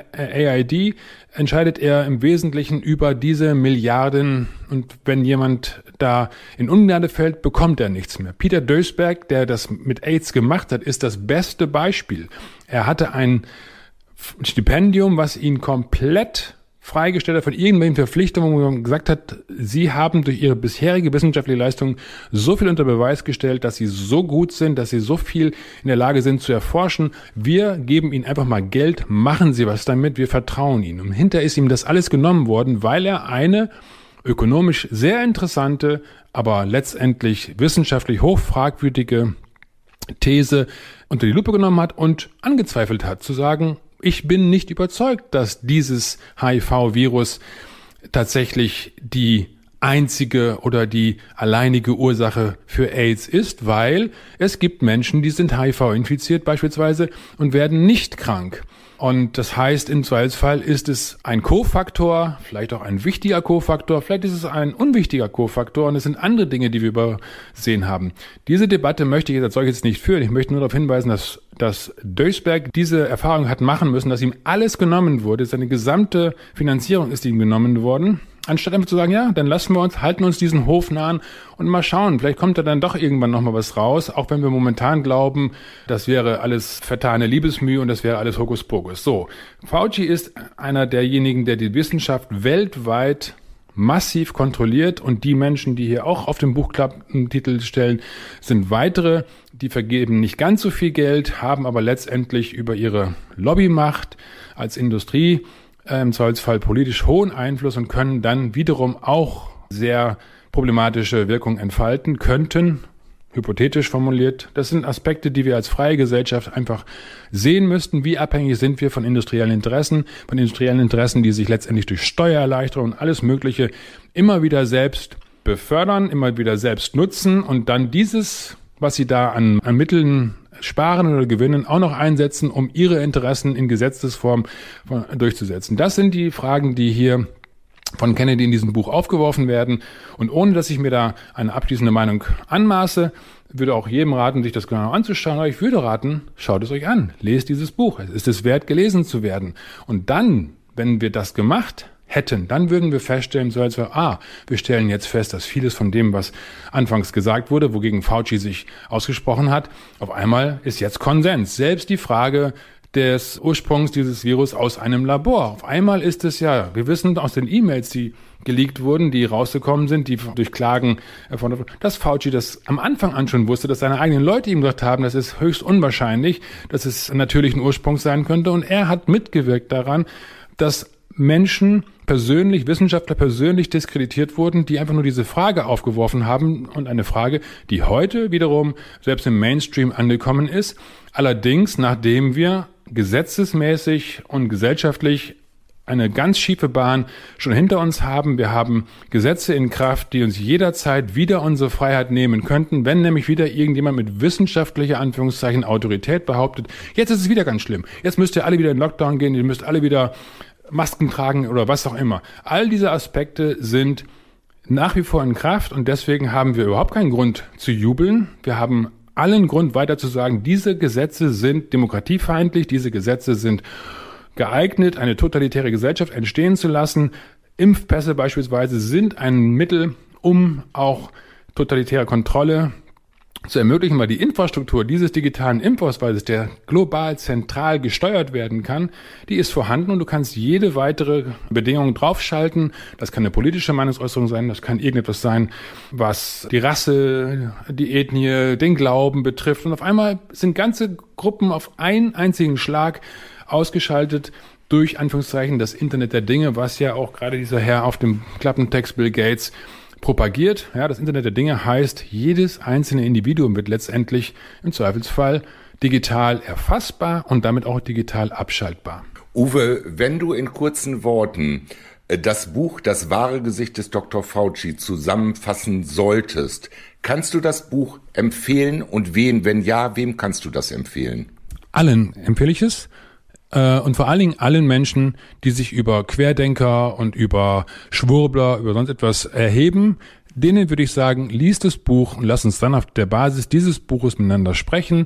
NIAID entscheidet er im Wesentlichen über diese Milliarden. Und wenn jemand da in Ungnade fällt, bekommt er nichts mehr. Peter Duisberg, der das mit AIDS gemacht hat, ist das beste Beispiel. Er hatte ein Stipendium, was ihn komplett freigestellt hat von irgendwelchen Verpflichtungen, wo man gesagt hat, sie haben durch ihre bisherige wissenschaftliche Leistung so viel unter Beweis gestellt, dass sie so gut sind, dass sie so viel in der Lage sind zu erforschen. Wir geben ihnen einfach mal Geld, machen sie was damit, wir vertrauen ihnen. Und hinterher ist ihm das alles genommen worden, weil er eine ökonomisch sehr interessante, aber letztendlich wissenschaftlich hochfragwürdige These unter die Lupe genommen hat und angezweifelt hat, zu sagen, ich bin nicht überzeugt, dass dieses HIV-Virus tatsächlich die einzige oder die alleinige Ursache für AIDS ist, weil es gibt Menschen, die sind HIV-infiziert beispielsweise und werden nicht krank. Und das heißt, im Zweifelsfall ist es ein Kofaktor, vielleicht auch ein wichtiger Kofaktor, vielleicht ist es ein unwichtiger Kofaktor und es sind andere Dinge, die wir übersehen haben. Diese Debatte möchte ich jetzt als solches nicht führen. Ich möchte nur darauf hinweisen, dass Duisberg diese Erfahrung hat machen müssen, dass ihm alles genommen wurde, seine gesamte Finanzierung ist ihm genommen worden. Anstatt einfach zu sagen, ja, dann halten uns diesen Hof nahen und mal schauen, vielleicht kommt da dann doch irgendwann nochmal was raus, auch wenn wir momentan glauben, das wäre alles vertane Liebesmühe und das wäre alles Hokuspokus. So, Fauci ist einer derjenigen, der die Wissenschaft weltweit massiv kontrolliert und die Menschen, die hier auch auf dem Buchklappentitel stellen, sind weitere, die vergeben nicht ganz so viel Geld, haben aber letztendlich über ihre Lobbymacht als Industrie im Zweifelsfall politisch hohen Einfluss und können dann wiederum auch sehr problematische Wirkung entfalten könnten, hypothetisch formuliert. Das sind Aspekte, die wir als freie Gesellschaft einfach sehen müssten. Wie abhängig sind wir von industriellen Interessen, die sich letztendlich durch Steuererleichterungen und alles Mögliche immer wieder selbst befördern, immer wieder selbst nutzen und dann dieses, was sie da an Mitteln sparen oder gewinnen, auch noch einsetzen, um ihre Interessen in Gesetzesform durchzusetzen. Das sind die Fragen, die hier von Kennedy in diesem Buch aufgeworfen werden. Und ohne, dass ich mir da eine abschließende Meinung anmaße, würde auch jedem raten, sich das genau anzuschauen. Aber ich würde raten, schaut es euch an, lest dieses Buch. Es ist es wert, gelesen zu werden. Und dann, wenn wir das gemacht hätten, dann würden wir feststellen, wir stellen jetzt fest, dass vieles von dem, was anfangs gesagt wurde, wogegen Fauci sich ausgesprochen hat, auf einmal ist jetzt Konsens. Selbst die Frage des Ursprungs dieses Virus aus einem Labor. Auf einmal ist es ja, wir wissen aus den E-Mails, die geleakt wurden, die rausgekommen sind, die durch Klagen erfordert wurden, dass Fauci das am Anfang an schon wusste, dass seine eigenen Leute ihm gesagt haben, das ist höchst unwahrscheinlich, dass es natürlichen Ursprungs sein könnte. Und er hat mitgewirkt daran, dass Menschen persönlich, Wissenschaftler persönlich diskreditiert wurden, die einfach nur diese Frage aufgeworfen haben und eine Frage, die heute wiederum selbst im Mainstream angekommen ist. Allerdings, nachdem wir gesetzesmäßig und gesellschaftlich eine ganz schiefe Bahn schon hinter uns haben. Wir haben Gesetze in Kraft, die uns jederzeit wieder unsere Freiheit nehmen könnten, wenn nämlich wieder irgendjemand mit wissenschaftlicher Anführungszeichen Autorität behauptet, jetzt ist es wieder ganz schlimm. Jetzt müsst ihr alle wieder in Lockdown gehen, ihr müsst alle wieder Masken tragen oder was auch immer. All diese Aspekte sind nach wie vor in Kraft und deswegen haben wir überhaupt keinen Grund zu jubeln. Wir haben allen Grund weiter zu sagen, diese Gesetze sind demokratiefeindlich, diese Gesetze sind geeignet, eine totalitäre Gesellschaft entstehen zu lassen. Impfpässe beispielsweise sind ein Mittel, um auch totalitäre Kontrolle zu ermöglichen, weil die Infrastruktur dieses digitalen Impfausweises, der global zentral gesteuert werden kann, die ist vorhanden und du kannst jede weitere Bedingung draufschalten. Das kann eine politische Meinungsäußerung sein, das kann irgendetwas sein, was die Rasse, die Ethnie, den Glauben betrifft. Und auf einmal sind ganze Gruppen auf einen einzigen Schlag ausgeschaltet durch Anführungszeichen das Internet der Dinge, was ja auch gerade dieser Herr auf dem Klappentext Bill Gates propagiert. Ja, das Internet der Dinge heißt, jedes einzelne Individuum wird letztendlich im Zweifelsfall digital erfassbar und damit auch digital abschaltbar. Uwe, wenn du in kurzen Worten das Buch Das wahre Gesicht des Dr. Fauci zusammenfassen solltest, kannst du das Buch empfehlen und wen, wenn ja, wem kannst du das empfehlen? Allen empfehle ich es. Und vor allen Dingen allen Menschen, die sich über Querdenker und über Schwurbler, über sonst etwas erheben, denen würde ich sagen, lies das Buch und lass uns dann auf der Basis dieses Buches miteinander sprechen.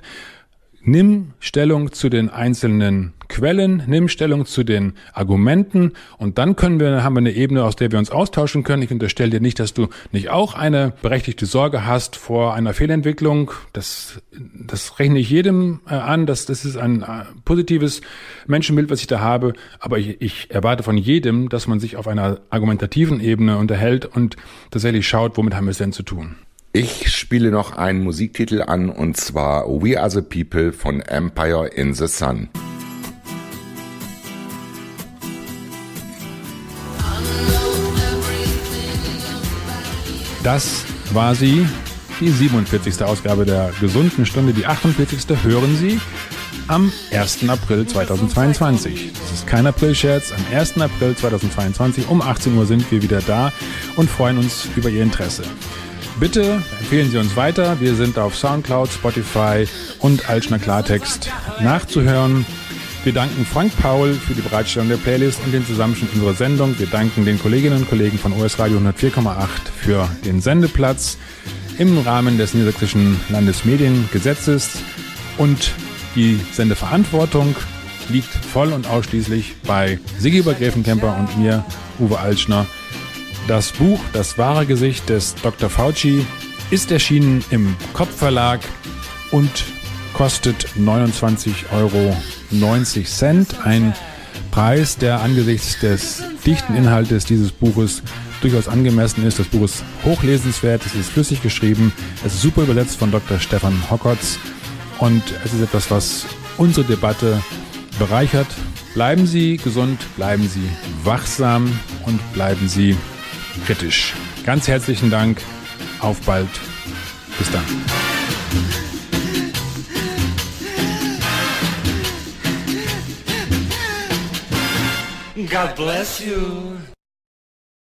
Nimm Stellung zu den einzelnen Quellen, nimm Stellung zu den Argumenten und dann haben wir eine Ebene, aus der wir uns austauschen können. Ich unterstelle dir nicht, dass du nicht auch eine berechtigte Sorge hast vor einer Fehlentwicklung. Das rechne ich jedem an. Das ist ein positives Menschenbild, was ich da habe. Aber ich erwarte von jedem, dass man sich auf einer argumentativen Ebene unterhält und tatsächlich schaut, womit haben wir es denn zu tun. Ich spiele noch einen Musiktitel an und zwar We Are the People von Empire in the Sun. Das war sie, die 47. Ausgabe der gesunden Stunde, die 48. hören Sie am 1. April 2022. Das ist kein Aprilscherz, am 1. April 2022 um 18 Uhr sind wir wieder da und freuen uns über Ihr Interesse. Bitte empfehlen Sie uns weiter. Wir sind auf Soundcloud, Spotify und Altschner Klartext nachzuhören. Wir danken Frank Paul für die Bereitstellung der Playlist und den Zusammenschnitt unserer Sendung. Wir danken den Kolleginnen und Kollegen von OS Radio 104,8 für den Sendeplatz im Rahmen des Niedersächsischen Landesmediengesetzes. Und die Sendeverantwortung liegt voll und ausschließlich bei Sigi Übergräfenkemper und mir, Uwe Altschner. Das Buch Das wahre Gesicht des Dr. Fauci ist erschienen im Kopf Verlag und kostet 29,90 €. Ein Preis, der angesichts des dichten Inhaltes dieses Buches durchaus angemessen ist. Das Buch ist hochlesenswert, es ist flüssig geschrieben, es ist super übersetzt von Dr. Stefan Hockertz und es ist etwas, was unsere Debatte bereichert. Bleiben Sie gesund, bleiben Sie wachsam und bleiben Sie kritisch. Ganz herzlichen Dank. Auf bald. Bis dann. God bless you.